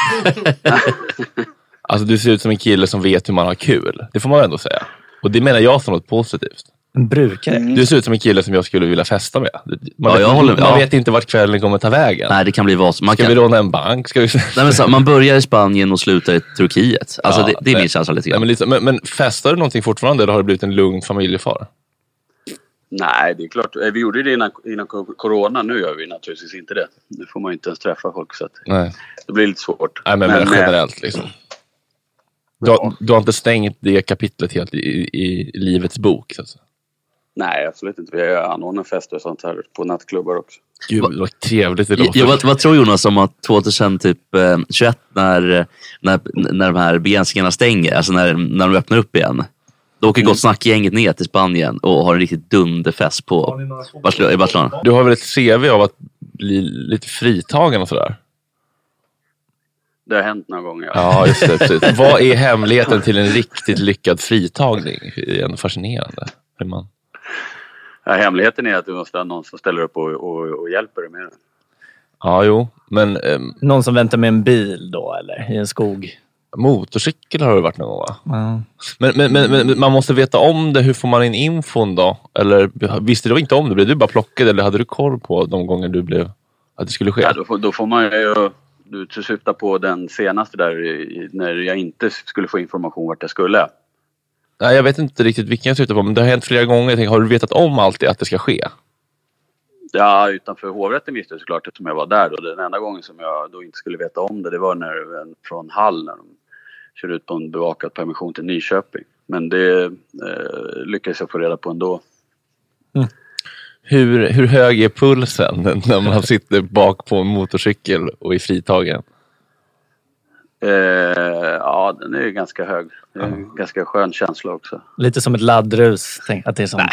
[SPEAKER 2] Alltså du ser ut som en kille som vet hur man har kul. Det får man ändå säga. Och det menar jag som något positivt.
[SPEAKER 10] En brukare.
[SPEAKER 2] Du ser ut som en kille som jag skulle vilja festa med. Man,
[SPEAKER 9] ja,
[SPEAKER 2] vet,
[SPEAKER 9] jag håller,
[SPEAKER 2] man
[SPEAKER 9] ja.
[SPEAKER 2] vet inte vart kvällen kommer ta vägen.
[SPEAKER 9] Nej, det kan bli vad som... Man
[SPEAKER 2] Ska
[SPEAKER 9] kan...
[SPEAKER 2] vi råna en bank? Ska vi...
[SPEAKER 9] Nej, men så, man börjar i Spanien och slutar i Turkiet. Alltså ja, det, det är min känsla lite grann.
[SPEAKER 2] Men, men, men festar du någonting fortfarande eller har det blivit en lugn familjefar?
[SPEAKER 14] Nej, det är klart. Vi gjorde det innan, innan corona. Nu gör vi naturligtvis inte det. Nu får man ju inte ens träffa folk så att
[SPEAKER 2] Nej.
[SPEAKER 14] det blir lite svårt.
[SPEAKER 2] Nej, men, men, men generellt liksom. Du har, du har inte stängt det kapitlet helt i, i, i livets bok så att säga.
[SPEAKER 14] Nej, absolut inte. Vi har anordnat fester och sånt här på nattklubbar också.
[SPEAKER 2] Gud, vad trevligt det låter.
[SPEAKER 9] Ja, vad, vad tror Jonas om att tjugohundratjugoett när, när, när de här begränsningarna stänger, alltså när, när de öppnar upp igen, då åker mm. Gott Snack-gänget ner till Spanien och har en riktigt dunderfest på Barcelona, i Barcelona.
[SPEAKER 2] Du har väl ett C V av att bli lite fritagen och sådär?
[SPEAKER 14] Det har hänt några gånger.
[SPEAKER 2] Ja, just det. Precis. Vad är hemligheten till en riktigt lyckad fritagning? Det är ändå fascinerande. Hur man...
[SPEAKER 14] Ja, hemligheten är att du måste ha någon som ställer upp och, och, och hjälper dig med det.
[SPEAKER 2] Ja, jo. Men, um...
[SPEAKER 10] någon som väntar med en bil då, eller i en skog?
[SPEAKER 2] Motorcykel har det varit någon gång, va?
[SPEAKER 10] Mm.
[SPEAKER 2] Men, men, men, men man måste veta om det. Hur får man in infon då? Eller visste du inte om det? Blev du bara plockad eller hade du koll på de gånger du blev att det skulle ske?
[SPEAKER 14] Ja, då, får, då får man ju... Du syftar på den senaste där när jag inte skulle få information vart jag skulle.
[SPEAKER 2] Nej, jag vet inte riktigt vilken jag syftar på, men det har hänt flera gånger. Jag tänker, har du vetat om allt det, att det ska ske?
[SPEAKER 14] Ja, utanför hovrätten visste jag såklart eftersom jag var där. Då. Den enda gången som jag då inte skulle veta om det, det var när, från Hall när de körde ut på en bevakad permission till Nyköping. Men det eh, lyckades jag få reda på ändå.
[SPEAKER 2] Mm. Hur, hur hög är pulsen när man sitter bak på en motorcykel och är fritagen?
[SPEAKER 14] Eh, ja, den är ganska hög. Det är en mm. ganska skön känsla också.
[SPEAKER 10] Lite som ett laddrus. Tänk att det är som...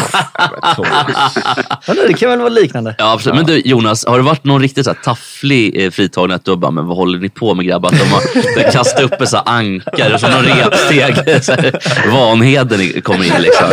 [SPEAKER 10] Det kan väl vara liknande.
[SPEAKER 9] Ja, absolut. Men du, Jonas, har det varit någon riktigt så här tafflig eh, fritagning att du bara, men vad håller ni på med grabbar? De har kastat upp en så här ankar och så någon repsteg. Så här, Vanheden kommer in liksom.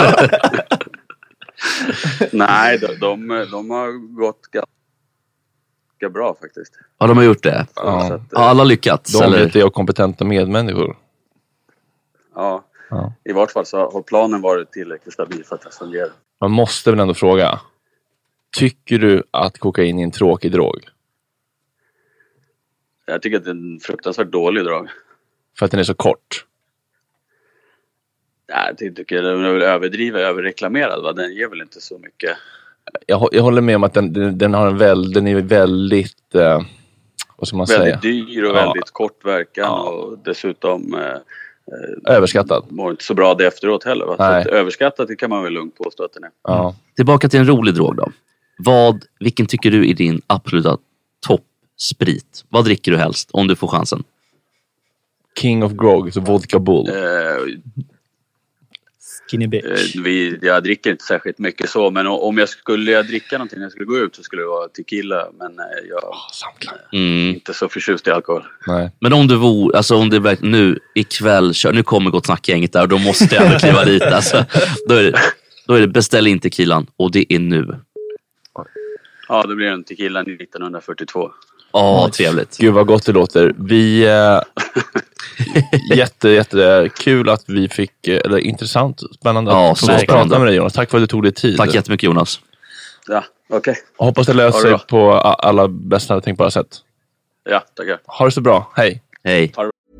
[SPEAKER 14] Nej, de, de, de har gått ganska bra faktiskt.
[SPEAKER 9] Ja, de har gjort det. Ja. Så att, har alla lyckats?
[SPEAKER 2] De
[SPEAKER 9] eller?
[SPEAKER 2] är och kompetenta medmänniskor.
[SPEAKER 14] Ja. ja, i vart fall så har planen varit tillräckligt stabil för att det fungerar.
[SPEAKER 2] Man måste väl ändå fråga. Tycker du att kokain är en tråkig drog?
[SPEAKER 14] Jag tycker att det är en fruktansvärt dålig drog.
[SPEAKER 2] För att den är så kort?
[SPEAKER 14] Jag tycker att den är överdriven, överreklamerad. Va? Den ger väl inte så mycket.
[SPEAKER 2] Jag, jag håller med om att den, den, den, har en väl, den är väldigt, eh, vad ska man
[SPEAKER 14] väldigt
[SPEAKER 2] säga?
[SPEAKER 14] dyr och ja. väldigt kort verkan ja. och dessutom eh,
[SPEAKER 2] överskattad.
[SPEAKER 14] Mår inte så bra det efteråt heller. Va? Så att överskattat det kan man väl lugnt påstå att den är.
[SPEAKER 2] Ja.
[SPEAKER 9] Tillbaka till en rolig drog då. Vad, vilken tycker du är din absoluta toppsprit? Vad dricker du helst om du får chansen?
[SPEAKER 2] King of Grog, så vodka bull.
[SPEAKER 14] Eh,
[SPEAKER 10] Skinny bitch.
[SPEAKER 14] Vi, jag dricker inte särskilt mycket så, men om jag skulle jag dricka någonting när jag skulle gå ut så skulle det vara tequila, men jag
[SPEAKER 2] oh,
[SPEAKER 14] är inte så förtjust i alkohol.
[SPEAKER 2] Nej.
[SPEAKER 9] Men om du vore, alltså om det verkligen nu ikväll kör, nu kommer Gott Snack-gänget där och då måste jag kliva dit alltså, då är det, då är det beställ in tequilan och det är nu.
[SPEAKER 14] Ja, Ja, det blir en tequila nittonhundrafyrtiotvå.
[SPEAKER 9] Ja, trevligt.
[SPEAKER 2] Gud vad gott det låter. Vi... Eh, jätte, jätte kul att vi fick... Eller intressant, spännande
[SPEAKER 9] ja,
[SPEAKER 2] att få prata med dig, Jonas. Tack för att du tog dig tid.
[SPEAKER 9] Tack jättemycket, Jonas.
[SPEAKER 14] Ja, okej. Okay.
[SPEAKER 2] Hoppas det löser sig på alla bästa tänkbara sätt.
[SPEAKER 14] Ja, tackar.
[SPEAKER 2] Ha det så bra. Hej.
[SPEAKER 9] Hej.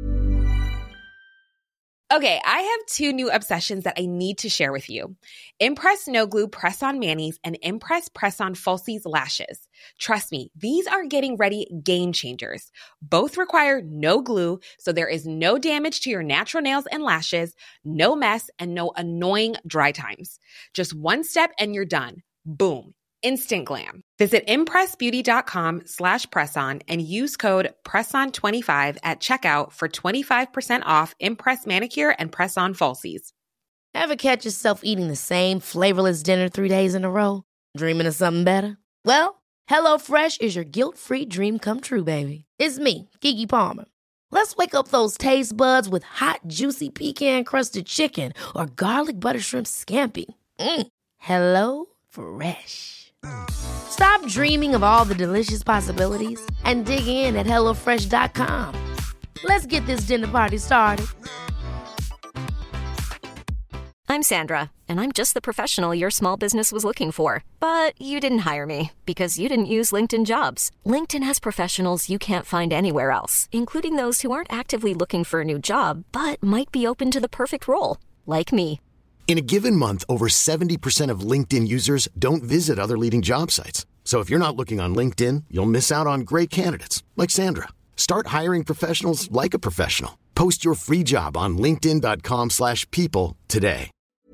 [SPEAKER 15] Okay, I have two new obsessions that I need to share with you. Impress No Glue Press-On Manis and Impress Press-On Falsies Lashes. Trust me, these are getting ready game changers. Both require no glue, so there is no damage to your natural nails and lashes, no mess, and no annoying dry times. Just one step and you're done. Boom. Instant glam. Visit impressbeauty.com slash presson and use code presson twenty-five at checkout for twenty-five percent off Impress manicure and press-on falsies.
[SPEAKER 3] Ever catch yourself eating the same flavorless dinner three days in a row? Dreaming of something better? Well, HelloFresh is your guilt-free dream come true, baby. It's me, Keke Palmer. Let's wake up those taste buds with hot, juicy pecan-crusted chicken or garlic butter shrimp scampi. Mm. Hello Fresh. Stop dreaming of all the delicious possibilities and dig in at hello fresh dot com. Let's get this dinner party started.
[SPEAKER 16] I'm Sandra, and I'm just the professional your small business was looking for. But you didn't hire me because you didn't use LinkedIn Jobs. LinkedIn has professionals you can't find anywhere else, including those who aren't actively looking for a new job, but might be open to the perfect role, like me.
[SPEAKER 5] In a given month, over seventy percent of LinkedIn users don't visit other leading job sites. So if you're not looking on LinkedIn, you'll miss out on great candidates like Sandra. Start hiring professionals like a professional. Post your free job on linkedin dot com slash people today.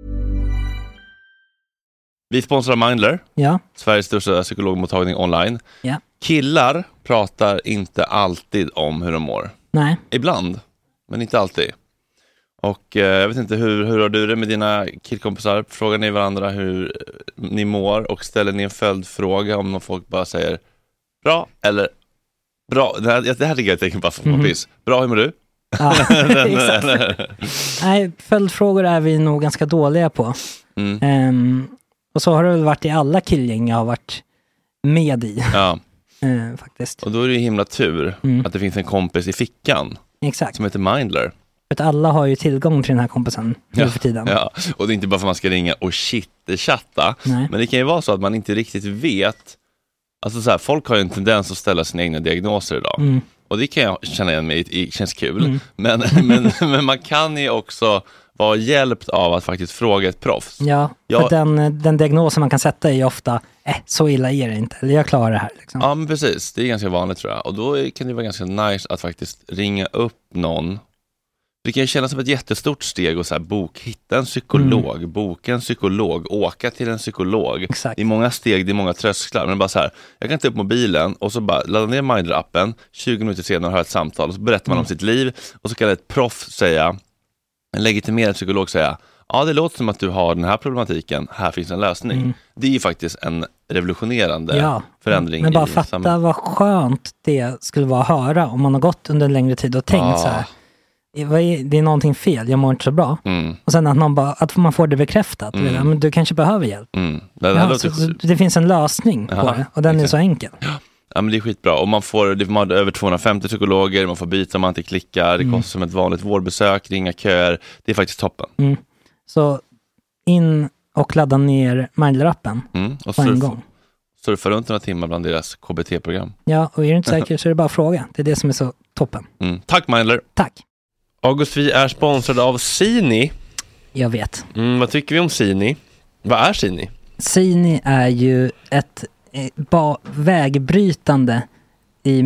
[SPEAKER 2] Vi sponsrar Mindler.
[SPEAKER 1] Ja.
[SPEAKER 2] Sveriges största psykologmottagning online.
[SPEAKER 1] Ja.
[SPEAKER 2] Killar pratar inte alltid om hur de mår.
[SPEAKER 1] Nej.
[SPEAKER 2] Ibland, men inte alltid. Och eh, jag vet inte, hur, hur har du det med dina killkompisar? Frågar ni varandra hur ni mår och ställer ni en följdfråga om någon folk bara säger bra eller bra? Det här, det här tycker jag är tecken på kompis. Mm. Bra, hur mår du?
[SPEAKER 1] Ja, Nej, följdfrågor är vi nog ganska dåliga på. Mm. Um, och så har det väl varit i alla killgäng jag har varit med i. Ja. uh, faktiskt.
[SPEAKER 2] Och då är det ju himla tur mm. att det finns en kompis i fickan.
[SPEAKER 1] Exakt.
[SPEAKER 2] Som heter Mindler.
[SPEAKER 1] För att alla har ju tillgång till den här kompisen nu
[SPEAKER 2] ja,
[SPEAKER 1] för tiden.
[SPEAKER 2] Ja, och det är inte bara för att man ska ringa och shit-chatta. Men det kan ju vara så att man inte riktigt vet. Alltså så här, folk har ju en tendens att ställa sina egna diagnoser idag. Mm. Och det kan jag känna igen mig i, känns kul. Mm. Men, men, men man kan ju också vara hjälpt av att faktiskt fråga ett proffs.
[SPEAKER 1] Ja,
[SPEAKER 2] jag,
[SPEAKER 1] för den, den diagnosen man kan sätta är ju ofta eh, så illa är det inte. Eller jag klarar det här. Liksom.
[SPEAKER 2] Ja, men precis. Det är ganska vanligt tror jag. Och då kan det vara ganska nice att faktiskt ringa upp någon. Det kan ju kännas som ett jättestort steg och så här, bok, hitta en psykolog, mm. boka en psykolog, åka till en psykolog.
[SPEAKER 1] Exakt.
[SPEAKER 2] Det är många steg, det är många trösklar. Men bara så här, jag kan ta upp mobilen och så bara ladda ner Mindler-appen, tjugo minuter senare har ett samtal och så berättar man mm. om sitt liv och så kan ett proff säga, en legitimerad psykolog säga, ja det låter som att du har den här problematiken, här finns en lösning. Mm. Det är ju faktiskt en revolutionerande
[SPEAKER 1] ja.
[SPEAKER 2] förändring.
[SPEAKER 1] Men bara
[SPEAKER 2] i
[SPEAKER 1] fatta
[SPEAKER 2] samhället.
[SPEAKER 1] Vad skönt det skulle vara att höra om man har gått under en längre tid och tänkt ja. så här. Det är någonting fel, jag mår inte så bra. Mm. Och sen att, någon bara, att man får det bekräftat. Mm. Ja, men du kanske behöver hjälp. Mm. Det, ja, låter... så, det finns en lösning Aha, på det. Och den exakt. är så enkel.
[SPEAKER 2] Ja, men det är skitbra. Och man får, man har över tvåhundrafemtio psykologer. Man får byta om man inte klickar. Det mm. kostar som ett vanligt vårdbesök. Ringa köer. Det är faktiskt toppen.
[SPEAKER 1] Mm. Så in och ladda ner Mindler-appen mm. och på surf, en gång.
[SPEAKER 2] Surfa runt några timmar bland deras K B T-program.
[SPEAKER 1] Ja, och är du inte säker så är det bara att fråga. Det är det som är så toppen.
[SPEAKER 2] Mm. Tack Mindler.
[SPEAKER 1] Tack.
[SPEAKER 2] August, vi är sponsrade av Sini.
[SPEAKER 1] Jag vet.
[SPEAKER 2] Mm, vad tycker vi om Sini? Vad är Sini?
[SPEAKER 1] Sini är ju ett eh, ba- vägbrytande i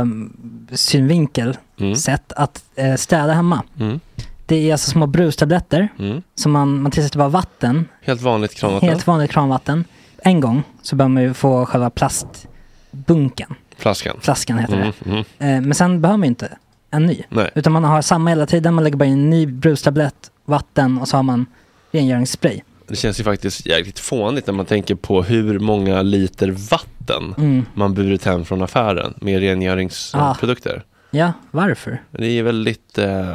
[SPEAKER 1] miljösynvinkel mm. sätt att eh, städa hemma. Mm. Det är alltså små brustabletter mm. som man, man tillsätter bara vatten.
[SPEAKER 2] Helt vanligt kranvatten.
[SPEAKER 1] Helt vanligt kranvatten. En gång så behöver man ju få själva plastbunken.
[SPEAKER 2] Flaskan.
[SPEAKER 1] Flaskan heter
[SPEAKER 2] mm.
[SPEAKER 1] det.
[SPEAKER 2] Mm.
[SPEAKER 1] Eh, men sen behöver man ju inte en ny.
[SPEAKER 2] Nej.
[SPEAKER 1] Utan man har samma hela tiden. Man lägger bara in en ny brustablett, vatten och så har man rengöringsspray.
[SPEAKER 2] Det känns ju faktiskt jäkligt fånigt när man tänker på hur många liter vatten mm. man burit hem från affären med rengöringsprodukter.
[SPEAKER 1] Ah. Ja, varför?
[SPEAKER 2] Det är väldigt eh,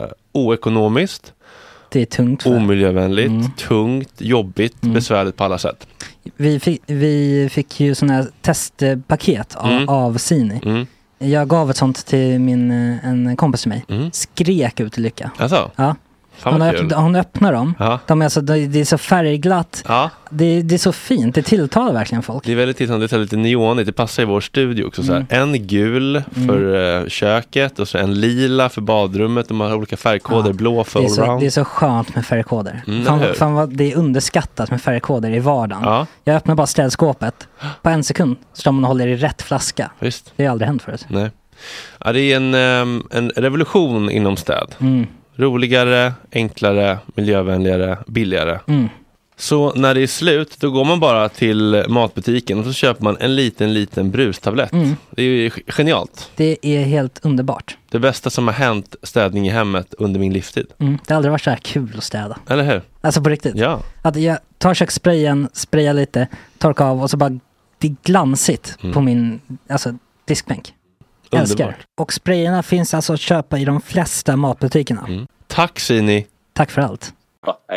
[SPEAKER 2] oekonomiskt.
[SPEAKER 1] Det är tungt. För.
[SPEAKER 2] Omiljövänligt, mm. tungt, jobbigt, mm. besvärligt på alla sätt.
[SPEAKER 1] Vi fick, vi fick ju sådana här testpaket av,
[SPEAKER 2] Mm.
[SPEAKER 1] av Sini.
[SPEAKER 2] Mm.
[SPEAKER 1] Jag gav ett sånt till min, en kompis till mig.
[SPEAKER 2] Mm.
[SPEAKER 1] Skrek ut i lycka.
[SPEAKER 2] Alltså?
[SPEAKER 1] Ja.
[SPEAKER 2] Fan
[SPEAKER 1] Hon,
[SPEAKER 2] vad
[SPEAKER 1] öppnar,
[SPEAKER 2] kul.
[SPEAKER 1] hon öppnar dem.
[SPEAKER 2] Ja.
[SPEAKER 1] De är alltså, det det är så färgglatt.
[SPEAKER 2] Ja.
[SPEAKER 1] Det, det är så fint. Det tilltalar verkligen folk.
[SPEAKER 2] Det är väldigt tilltalande, det är lite neonigt. Det passar i vår studio också. Så här. En gul för mm. köket och så en lila för badrummet. De har olika färgkoder, ja. Blå för
[SPEAKER 1] det är, så,
[SPEAKER 2] allround.
[SPEAKER 1] det är så skönt med färgkoder.
[SPEAKER 2] Mm,
[SPEAKER 1] fan, fan vad det är underskattat med färgkoder i vardagen.
[SPEAKER 2] Ja.
[SPEAKER 1] Jag öppnar bara ställskåpet. På en sekund står man och håller i rätt flaska.
[SPEAKER 2] Visst.
[SPEAKER 1] Det har aldrig hänt förut.
[SPEAKER 2] Nej. Ja, det är en, um, en revolution inom städ.
[SPEAKER 1] Mm.
[SPEAKER 2] Roligare, enklare, miljövänligare, billigare.
[SPEAKER 1] Mm.
[SPEAKER 2] Så när det är slut, då går man bara till matbutiken och så köper man en liten, liten brustablett. Mm. Det är ju genialt.
[SPEAKER 1] Det är helt underbart.
[SPEAKER 2] Det bästa som har hänt städning i hemmet under min livstid.
[SPEAKER 1] Mm. Det har aldrig varit så här kul att städa.
[SPEAKER 2] Eller hur?
[SPEAKER 1] Alltså på riktigt.
[SPEAKER 2] Ja.
[SPEAKER 1] Att jag tar kökssprayen, sprayar lite, torkar av och så bara, det är glansigt mm. på min alltså, diskbänk. Älskar. Och sprayerna finns alltså att köpa i de flesta matbutikerna.
[SPEAKER 2] Mm. Tack Sini.
[SPEAKER 1] Tack för allt.
[SPEAKER 14] Ja, hej.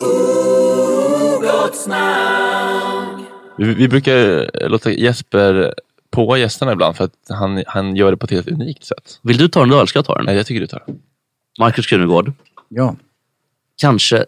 [SPEAKER 2] Vi, vi brukar låta Jesper på gästerna ibland för att han, han gör det på ett helt unikt sätt.
[SPEAKER 9] Vill du ta den då eller ska jag ta den?
[SPEAKER 2] Nej, jag tycker du tar den.
[SPEAKER 9] Marcus Krunegård.
[SPEAKER 7] Ja.
[SPEAKER 9] Kanske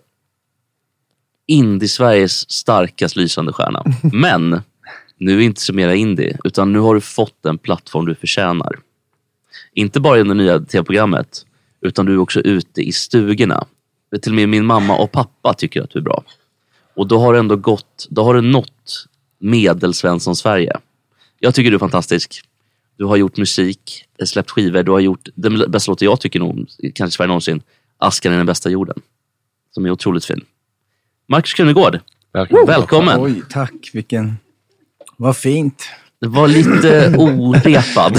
[SPEAKER 9] Indie-Sveriges starkast lysande stjärna. Men nu är inte så mera indie, utan nu har du fått en plattform du förtjänar. Inte bara i det nya tv-programmet, utan du är också ute i stugorna. Till och med min mamma och pappa tycker att du är bra. Och då har det ändå gått, då har det nått medelsvensson Sverige. Jag tycker du är fantastisk. Du har gjort musik, släppt skivor, du har gjort den bästa låten jag tycker nog, kanske Sverige någonsin, Askan är den bästa jorden. Som är otroligt fin. Marcus Krunegård, välkommen. Välkommen.
[SPEAKER 7] Oj, tack. Vilken... Vad fint.
[SPEAKER 9] Det var lite orepad.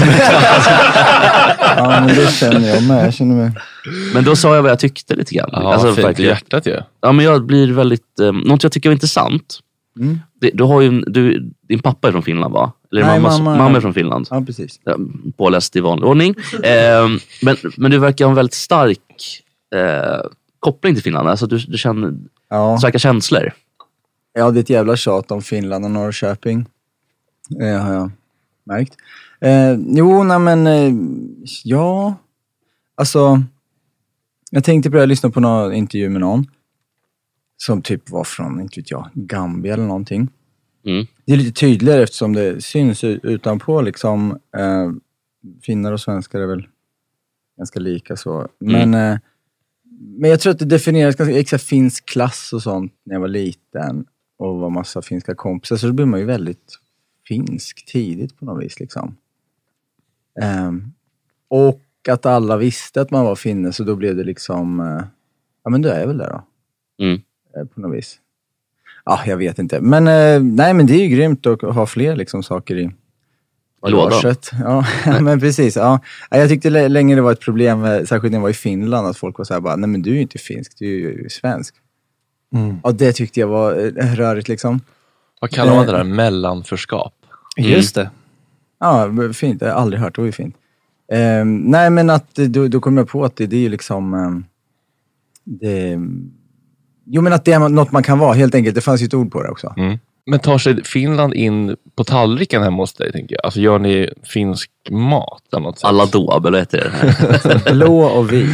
[SPEAKER 7] Ja, men det känner jag med. Jag känner mig.
[SPEAKER 9] Men då sa jag vad jag tyckte lite grann.
[SPEAKER 2] Ja, alltså, fint i hjärtat ju. Ja.
[SPEAKER 9] ja, men jag blir väldigt... Um, något jag tycker var intressant. Mm. Det, du har ju, du, din pappa är från Finland, va? Eller
[SPEAKER 7] Nej,
[SPEAKER 9] mamma,
[SPEAKER 7] mamma,
[SPEAKER 9] mamma är från Finland.
[SPEAKER 7] Ja, precis.
[SPEAKER 9] Påläst i vanlig ordning. um, men, men du verkar ha en väldigt stark uh, koppling till Finland. Alltså du, du känner
[SPEAKER 7] ja.
[SPEAKER 9] starka känslor.
[SPEAKER 7] Ja, det är ett jävla tjat om Finland och Norrköping. Eh, har jag märkt. Eh, jo, nej men... Eh, ja... Alltså... Jag tänkte börja lyssna på någon intervju med någon. Som typ var från, inte vet jag, Gambia eller någonting.
[SPEAKER 9] Mm.
[SPEAKER 7] Det är lite tydligare eftersom det syns utanpå liksom. Eh, finnar och svenskar är väl ganska lika så. Men... Mm. Eh, men jag tror att det definieras ganska exakt finsk klass och sånt när jag var liten. Och var massa finska kompisar. Så då blir man ju väldigt finsk tidigt på något vis liksom. Um, och att alla visste att man var finne. Så då blev det liksom... Uh, ja men du är väl där då.
[SPEAKER 9] Mm.
[SPEAKER 7] Uh, på något vis. Ja, jag vet inte. Men uh, nej men det är ju grymt att ha fler liksom saker i bagaget. Ja, men precis. Ja. Jag tyckte länge det var ett problem, särskilt när jag var i Finland, att folk var så här bara, nej men du är ju inte finsk, du är ju svensk. Mm. Och det tyckte jag var rörigt liksom.
[SPEAKER 2] Vad kallar man det där? Mellanförskap.
[SPEAKER 7] Mm. Just det. Ja, fint. Jag har aldrig hört, det var ju fint. Eh, nej men att då, då kom jag på att det, det är ju liksom eh, det, jo men att det är något man kan vara helt enkelt. Det fanns ju ett ord på det också.
[SPEAKER 2] Mm. Men tar sig Finland in på tallriken hemma hos dig, tänker jag? Alltså gör ni finsk mat? Något
[SPEAKER 9] alla dob, eller heter det?
[SPEAKER 7] Blå och vit.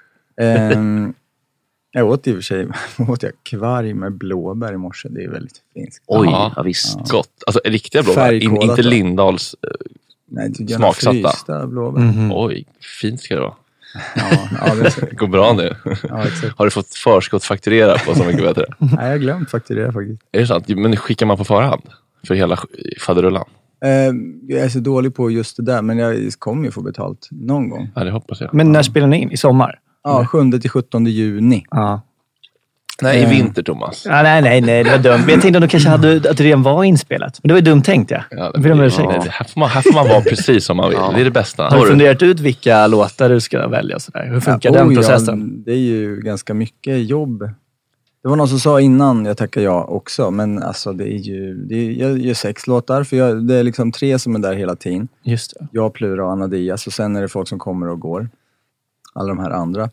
[SPEAKER 7] Um, jag åt i och för sig åt jag kvarg med blåbär i morse. Det är väldigt finskt.
[SPEAKER 9] Oj, ja, ja visst.
[SPEAKER 2] Ja. Gott. Alltså riktiga blåbär, In, inte Lindahls uh,
[SPEAKER 7] Nej,
[SPEAKER 2] smaksatta.
[SPEAKER 7] Blåbär.
[SPEAKER 2] Mm-hmm. Oj, fint ska det vara.
[SPEAKER 7] Ja, ja, det,
[SPEAKER 2] det går bra nu.
[SPEAKER 7] Ja, exakt.
[SPEAKER 2] Har du fått förskott fakturera på så mycket bättre?
[SPEAKER 7] Nej, jag har glömt fakturera faktiskt.
[SPEAKER 2] Är det sant? Men skickar man på förhand? För hela faderullan?
[SPEAKER 7] Eh, jag är så dålig på just det där, men jag kommer ju få betalt någon gång.
[SPEAKER 2] Ja, det hoppas jag.
[SPEAKER 10] Men när spelar ni in? I sommar?
[SPEAKER 7] Ja, sjunde till sjuttonde juni.
[SPEAKER 10] Ja.
[SPEAKER 2] Nej, i vinter, Thomas.
[SPEAKER 10] Ja, nej, nej, nej, det var dumt. Men jag tänkte att de kanske hade, att det redan var inspelat. Men det var ju dumt tänkt, ja.
[SPEAKER 2] Ja, det, ja, det, här, får man, här får man vara precis som man vill. Ja. Det är det bästa.
[SPEAKER 10] Har du funderat ut vilka låtar du ska välja? Och sådär? Hur funkar ja, den processen?
[SPEAKER 7] Ja, det är ju ganska mycket jobb. Det var någon som sa innan, jag tackar jag också. Men alltså det är ju, det är, jag gör sex låtar. För jag, det är liksom tre som är där hela tiden.
[SPEAKER 10] Just det.
[SPEAKER 7] Jag, Plura och Anna Diaz. Och sen är det folk som kommer och går. Alla de här andra.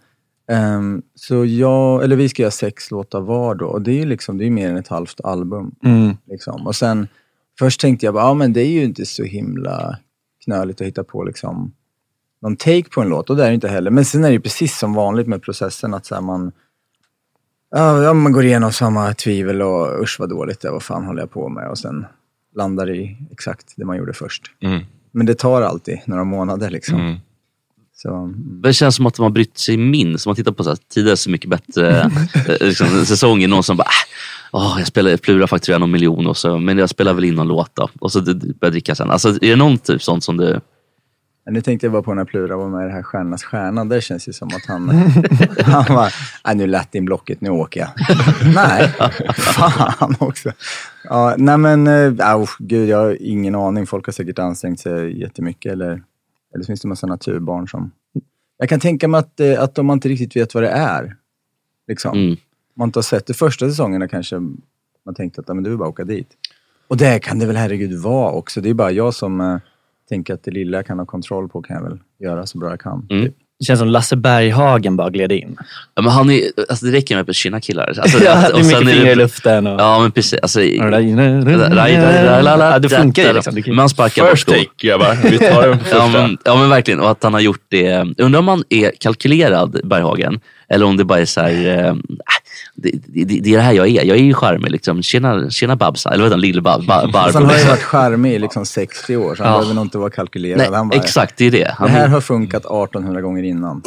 [SPEAKER 7] Um, så jag, eller vi ska göra sex låtar var då. Och det är ju liksom, det är mer än ett halvt album.
[SPEAKER 10] Mm.
[SPEAKER 7] Liksom. Och sen, först tänkte jag bara, ja men det är ju inte så himla knöligt att hitta på liksom någon take på en låt. Och det är det inte heller. Men sen är det ju precis som vanligt med processen att så här, man, ja, man går igenom samma tvivel och usch vad dåligt det, vad fan håller jag på med? Och sen landar i exakt det man gjorde först.
[SPEAKER 2] Mm.
[SPEAKER 7] Men det tar alltid några månader liksom.
[SPEAKER 2] Mm.
[SPEAKER 7] Så.
[SPEAKER 9] Det känns som att man brytt sig minst. Som man tittar på så här, tidigare så mycket bättre liksom, säsonger. Någon som bara, åh, jag spelar Plura fakturerar någon miljon. Och så, men jag spelar väl in någon låt då. Och så börjar dricka sen. Alltså, är det någon typ sånt som du...
[SPEAKER 7] Nu tänkte jag bara på när Plura var med i det här Stjärnas stjärna. Där känns det som att han... han var, nej nu lät in blocket, nu åker jag. Nej, fan också. Ja, nej men, oh, gud, jag har ingen aning. Folk har säkert ansträngt sig jättemycket. Eller, eller så finns det en massa naturbarn som... Jag kan tänka mig att, att om man inte riktigt vet vad det är. Liksom. Mm. Man inte har sett det första säsongerna kanske. Man tänkte att men du vill bara åka dit. Och det kan det väl herregud vara också. Det är bara jag som... tänker att det lilla jag kan ha kontroll på kan jag väl göra så bra jag kan.
[SPEAKER 10] Mm. Det känns som Lasse Berghagen bara gled in.
[SPEAKER 9] Ja, men han är, alltså det räcker med på kina killar. Alltså,
[SPEAKER 10] ja, det är mycket fingrar i luften. Och...
[SPEAKER 9] Ja, men precis. Alltså,
[SPEAKER 10] ja, det funkar ju liksom.
[SPEAKER 9] Man sparkar
[SPEAKER 2] First take, jag bara. Vi tar den på första.
[SPEAKER 9] Ja men, ja, men verkligen. Och att han har gjort det. Undrar om man är kalkylerad, Berghagen. Eller om det bara är så här... Äh, det, det, det är det här jag är. Jag är ju charmig liksom. Tjena, tjena Babsa. Eller vad heter han? Lille Bab, Bar, Bar,
[SPEAKER 7] han har ju varit charmig i liksom sextio år. Så han ja. behöver nog inte vara kalkylerad.
[SPEAKER 9] Nej,
[SPEAKER 7] han bara,
[SPEAKER 9] exakt, det är det. Han
[SPEAKER 7] det här
[SPEAKER 9] är...
[SPEAKER 7] har funkat artonhundra gånger innan.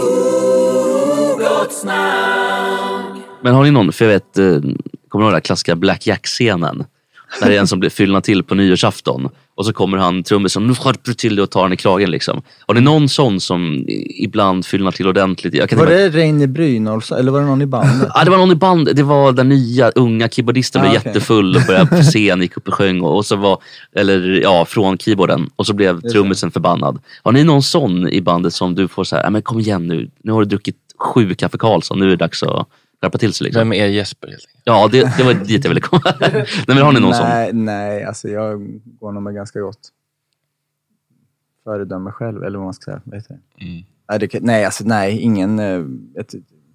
[SPEAKER 9] Men har ni någon, för jag vet, kommer du ihåg den klassiska Black Jack-scenen? Där det är en som blir fyllnad till på nyårsafton. Och så kommer han trummisen, nu skärper du till det och tar den i kragen liksom. Har ni någon sån som ibland fyllnar till ordentligt? Jag kan
[SPEAKER 7] var det Reine Brynolfsson eller var det någon i bandet?
[SPEAKER 9] Ja, det var någon i bandet. Det var den nya unga keyboardisten, blev ah, okay. jättefull och började på scen, gick upp och sjöng. Och, och så var, eller ja, från keyboarden. Och så blev trummisen förbannad. Har ni någon sån i bandet som du får så här, men kom igen nu. Nu har du druckit sju kaffe Karlsson, nu är det dags att skärpa till sig liksom.
[SPEAKER 2] Vem är Jesper helt enkelt?
[SPEAKER 9] Ja, det, det var dit jag ville komma. Nej, men har ni någon
[SPEAKER 7] nej,
[SPEAKER 9] sån?
[SPEAKER 7] Nej, alltså jag går nog med ganska gott föredöme själv, eller vad man ska säga. Vet jag. Mm. Nej, det, nej, alltså nej, ingen... Ett,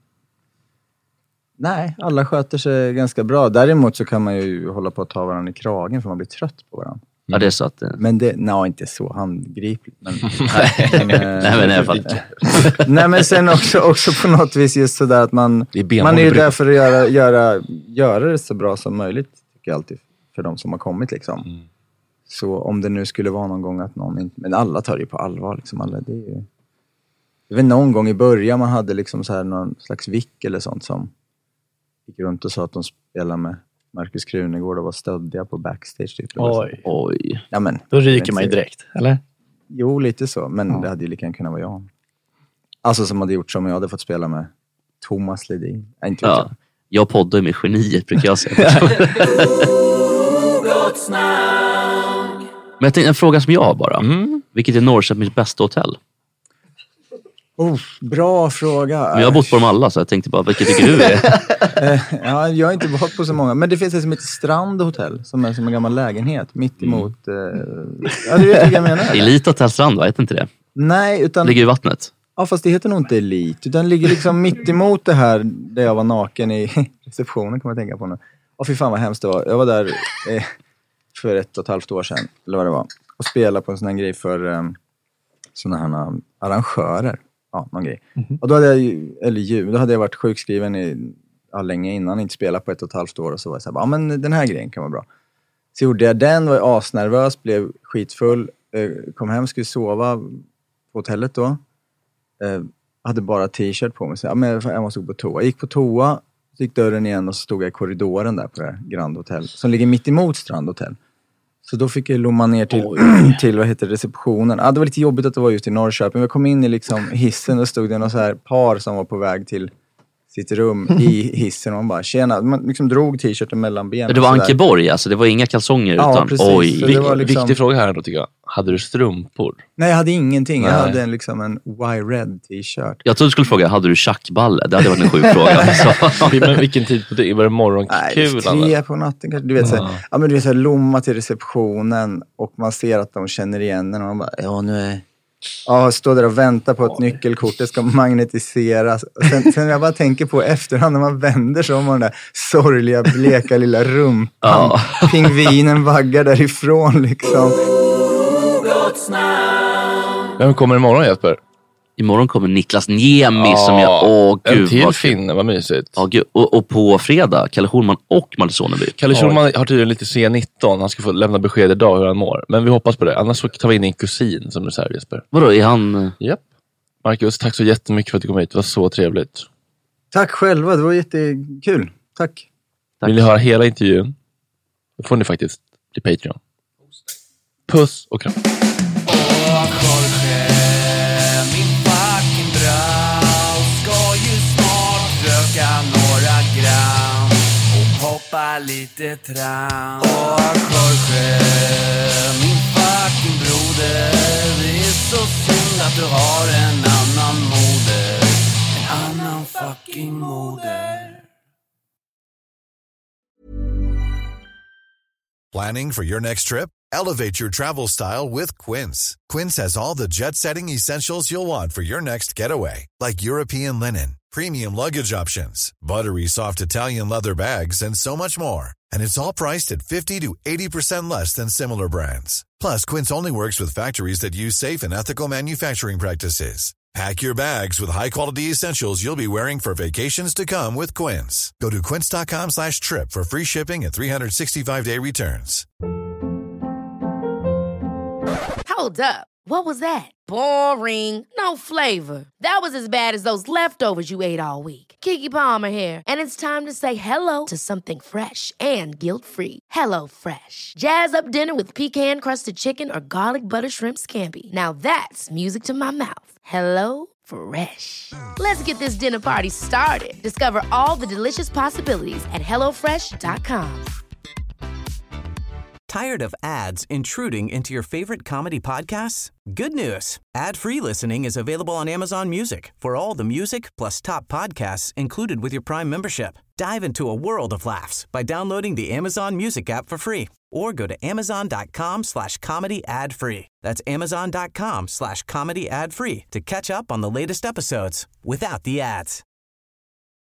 [SPEAKER 7] nej, alla sköter sig ganska bra. Däremot så kan man ju hålla på att ta varandra i kragen för man blir trött på varandra.
[SPEAKER 9] Ja, det är så att...
[SPEAKER 7] Men det, nej, inte så handgripligt. Men,
[SPEAKER 9] men, nej, men i alla fall.
[SPEAKER 7] Nej, men sen också, också på något vis just sådär att man... Är man är ju där för att göra, göra, göra det så bra som möjligt, tycker jag alltid, för de som har kommit liksom. Mm. Så om det nu skulle vara någon gång att någon inte... Men alla tar det ju på allvar liksom. Alla, det är ju... Det var någon gång i början man hade liksom så här någon slags vick eller sånt som gick runt och sa att de spelar med Marcus Krunegård och var stöddiga på backstage. Typ.
[SPEAKER 10] Oj.
[SPEAKER 9] Oj.
[SPEAKER 7] Ja, men,
[SPEAKER 10] då ryker man ju direkt, eller?
[SPEAKER 7] Jo, lite så. Men ja. Det hade ju lika gärna kunnat vara jag. Alltså som hade gjort som jag hade fått spela med Thomas Ledin. Jag inte
[SPEAKER 9] ja. Jag poddar med geniet, brukar jag säga. Men jag tänkte en fråga som jag har bara. Mm. Vilket är Norrköpings bästa hotell?
[SPEAKER 7] Oh, bra fråga.
[SPEAKER 9] Men jag har bott på dem alla, så jag tänkte bara, vilket tycker du är?
[SPEAKER 7] Ja, jag har inte bott på så många. Men det finns ett som heter Strand Hotel, som är som en gammal lägenhet mitt emot... Mm. Eh, ja, du vet vad jag menar.
[SPEAKER 9] Elite Hotel Strand, va? Heter inte det?
[SPEAKER 7] Nej, utan...
[SPEAKER 9] Ligger i vattnet?
[SPEAKER 7] Ja, fast det heter nog inte Elite. Utan ligger liksom mitt emot det här där jag var naken i receptionen, kan man tänka på nu. Åh, fy fan vad hemskt det var. Jag var där eh, för ett och ett halvt år sedan, eller vad det var. Och spelade på en sån här grej för eh, såna här arrangörer. Ja, någon grej. Mm-hmm. Och då hade jag ju, eller ju, då hade jag varit sjukskriven i, ja, länge innan, inte spelat på ett och ett halvt år. Och så var jag så här, ja men den här grejen kan vara bra. Så gjorde jag den, var jag asnervös, blev skitfull. Eh, kom hem, skulle sova på hotellet då. Eh, hade bara t-shirt på mig. Så ja, men jag måste gå på toa. Jag gick på toa, så gick dörren igen och så stod jag i korridoren där på det här Grand Hotel. Som ligger mitt emot Strand Hotel. Så då fick jag lomma ner till, till vad heter receptionen. Ah, det var lite jobbigt att det var just i Norrköping. Jag kom in i liksom hissen och stod det någon så här par som var på väg till sitt rum i hissen. Och man bara, tjena. Man liksom drog t-shirten mellan benen.
[SPEAKER 9] Det var Ankeborg, alltså. Det var inga kalsonger.
[SPEAKER 7] Ja,
[SPEAKER 9] utan,
[SPEAKER 7] precis.
[SPEAKER 9] Oj.
[SPEAKER 7] Så det var liksom...
[SPEAKER 2] Viktig fråga här då tycker jag. Hade du strumpor?
[SPEAKER 7] Nej, jag hade ingenting. Nej. Jag hade en, liksom en Y-Red t-shirt.
[SPEAKER 9] Jag trodde du skulle fråga, hade du tjackballe? Det hade varit en sjuk fråga.
[SPEAKER 2] Men vilken tid på det? Var det morgonkul?
[SPEAKER 7] Nej, tre på natten kanske. Du vet, så här, ja, men du vet så här, lomma till receptionen och man ser att de känner igen den och man bara, ja nu är, Ja, stå där och vänta på att nyckelkortet ska magnetiseras. Sen, sen jag bara tänker på efterhand när man vänder sig om den där sorgliga, bleka lilla rumpan. Ja. Pingvinen vaggar därifrån liksom.
[SPEAKER 2] Vem kommer imorgon, Jesper?
[SPEAKER 9] Imorgon kommer Niklas Niemi
[SPEAKER 2] ja,
[SPEAKER 9] som jag... Åh, gud,
[SPEAKER 2] en till
[SPEAKER 9] vad
[SPEAKER 2] finne, vad mysigt.
[SPEAKER 9] Ja, gud. Och, och på fredag, Kalle Schulman och Malte Soneby.
[SPEAKER 2] Kalle Schulman har tydligen lite C nitton. Han ska få lämna besked idag hur han mår. Men vi hoppas på det. Annars så tar vi in en kusin som reserv, Jesper.
[SPEAKER 9] Vadå, är han...
[SPEAKER 2] Japp. Marcus, tack så jättemycket för att du kom hit. Det var så trevligt.
[SPEAKER 7] Tack själva, det var jättekul. Tack.
[SPEAKER 2] Tack. Vill ni höra hela intervjun? Då får ni faktiskt bli Patreon. Puss och kram.
[SPEAKER 8] Några gram och hoppa lite tram. Åh, Jorge, min fucking broder, det är så synd att du har en annan moder. En annan fucking moder.
[SPEAKER 17] Planning for your next trip? Elevate your travel style with Quince. Quince has all the jet-setting essentials you'll want for your next getaway, like European linen, premium luggage options, buttery soft Italian leather bags, and so much more. And it's all priced at fifty to eighty percent less than similar brands. Plus, Quince only works with factories that use safe and ethical manufacturing practices. Pack your bags with high-quality essentials you'll be wearing for vacations to come with Quince. Go to quince.com slash trip for free shipping and three sixty-five day returns.
[SPEAKER 3] Hold up. What was that? Boring. No flavor. That was as bad as those leftovers you ate all week. Keke Palmer here, and it's time to say hello to something fresh and guilt-free. Hello Fresh. Jazz up dinner with pecan-crusted chicken or garlic butter shrimp scampi. Now that's music to my mouth. Hello Fresh. Let's get this dinner party started. Discover all the delicious possibilities at hello fresh dot com.
[SPEAKER 18] Tired of ads intruding into your favorite comedy podcasts? Good news. Ad-free listening is available on Amazon Music for all the music plus top podcasts included with your Prime membership. Dive into a world of laughs by downloading the Amazon Music app for free or go to amazon.com slash comedy ad free. That's amazon.com slash comedy ad free to catch up on the latest episodes without the ads.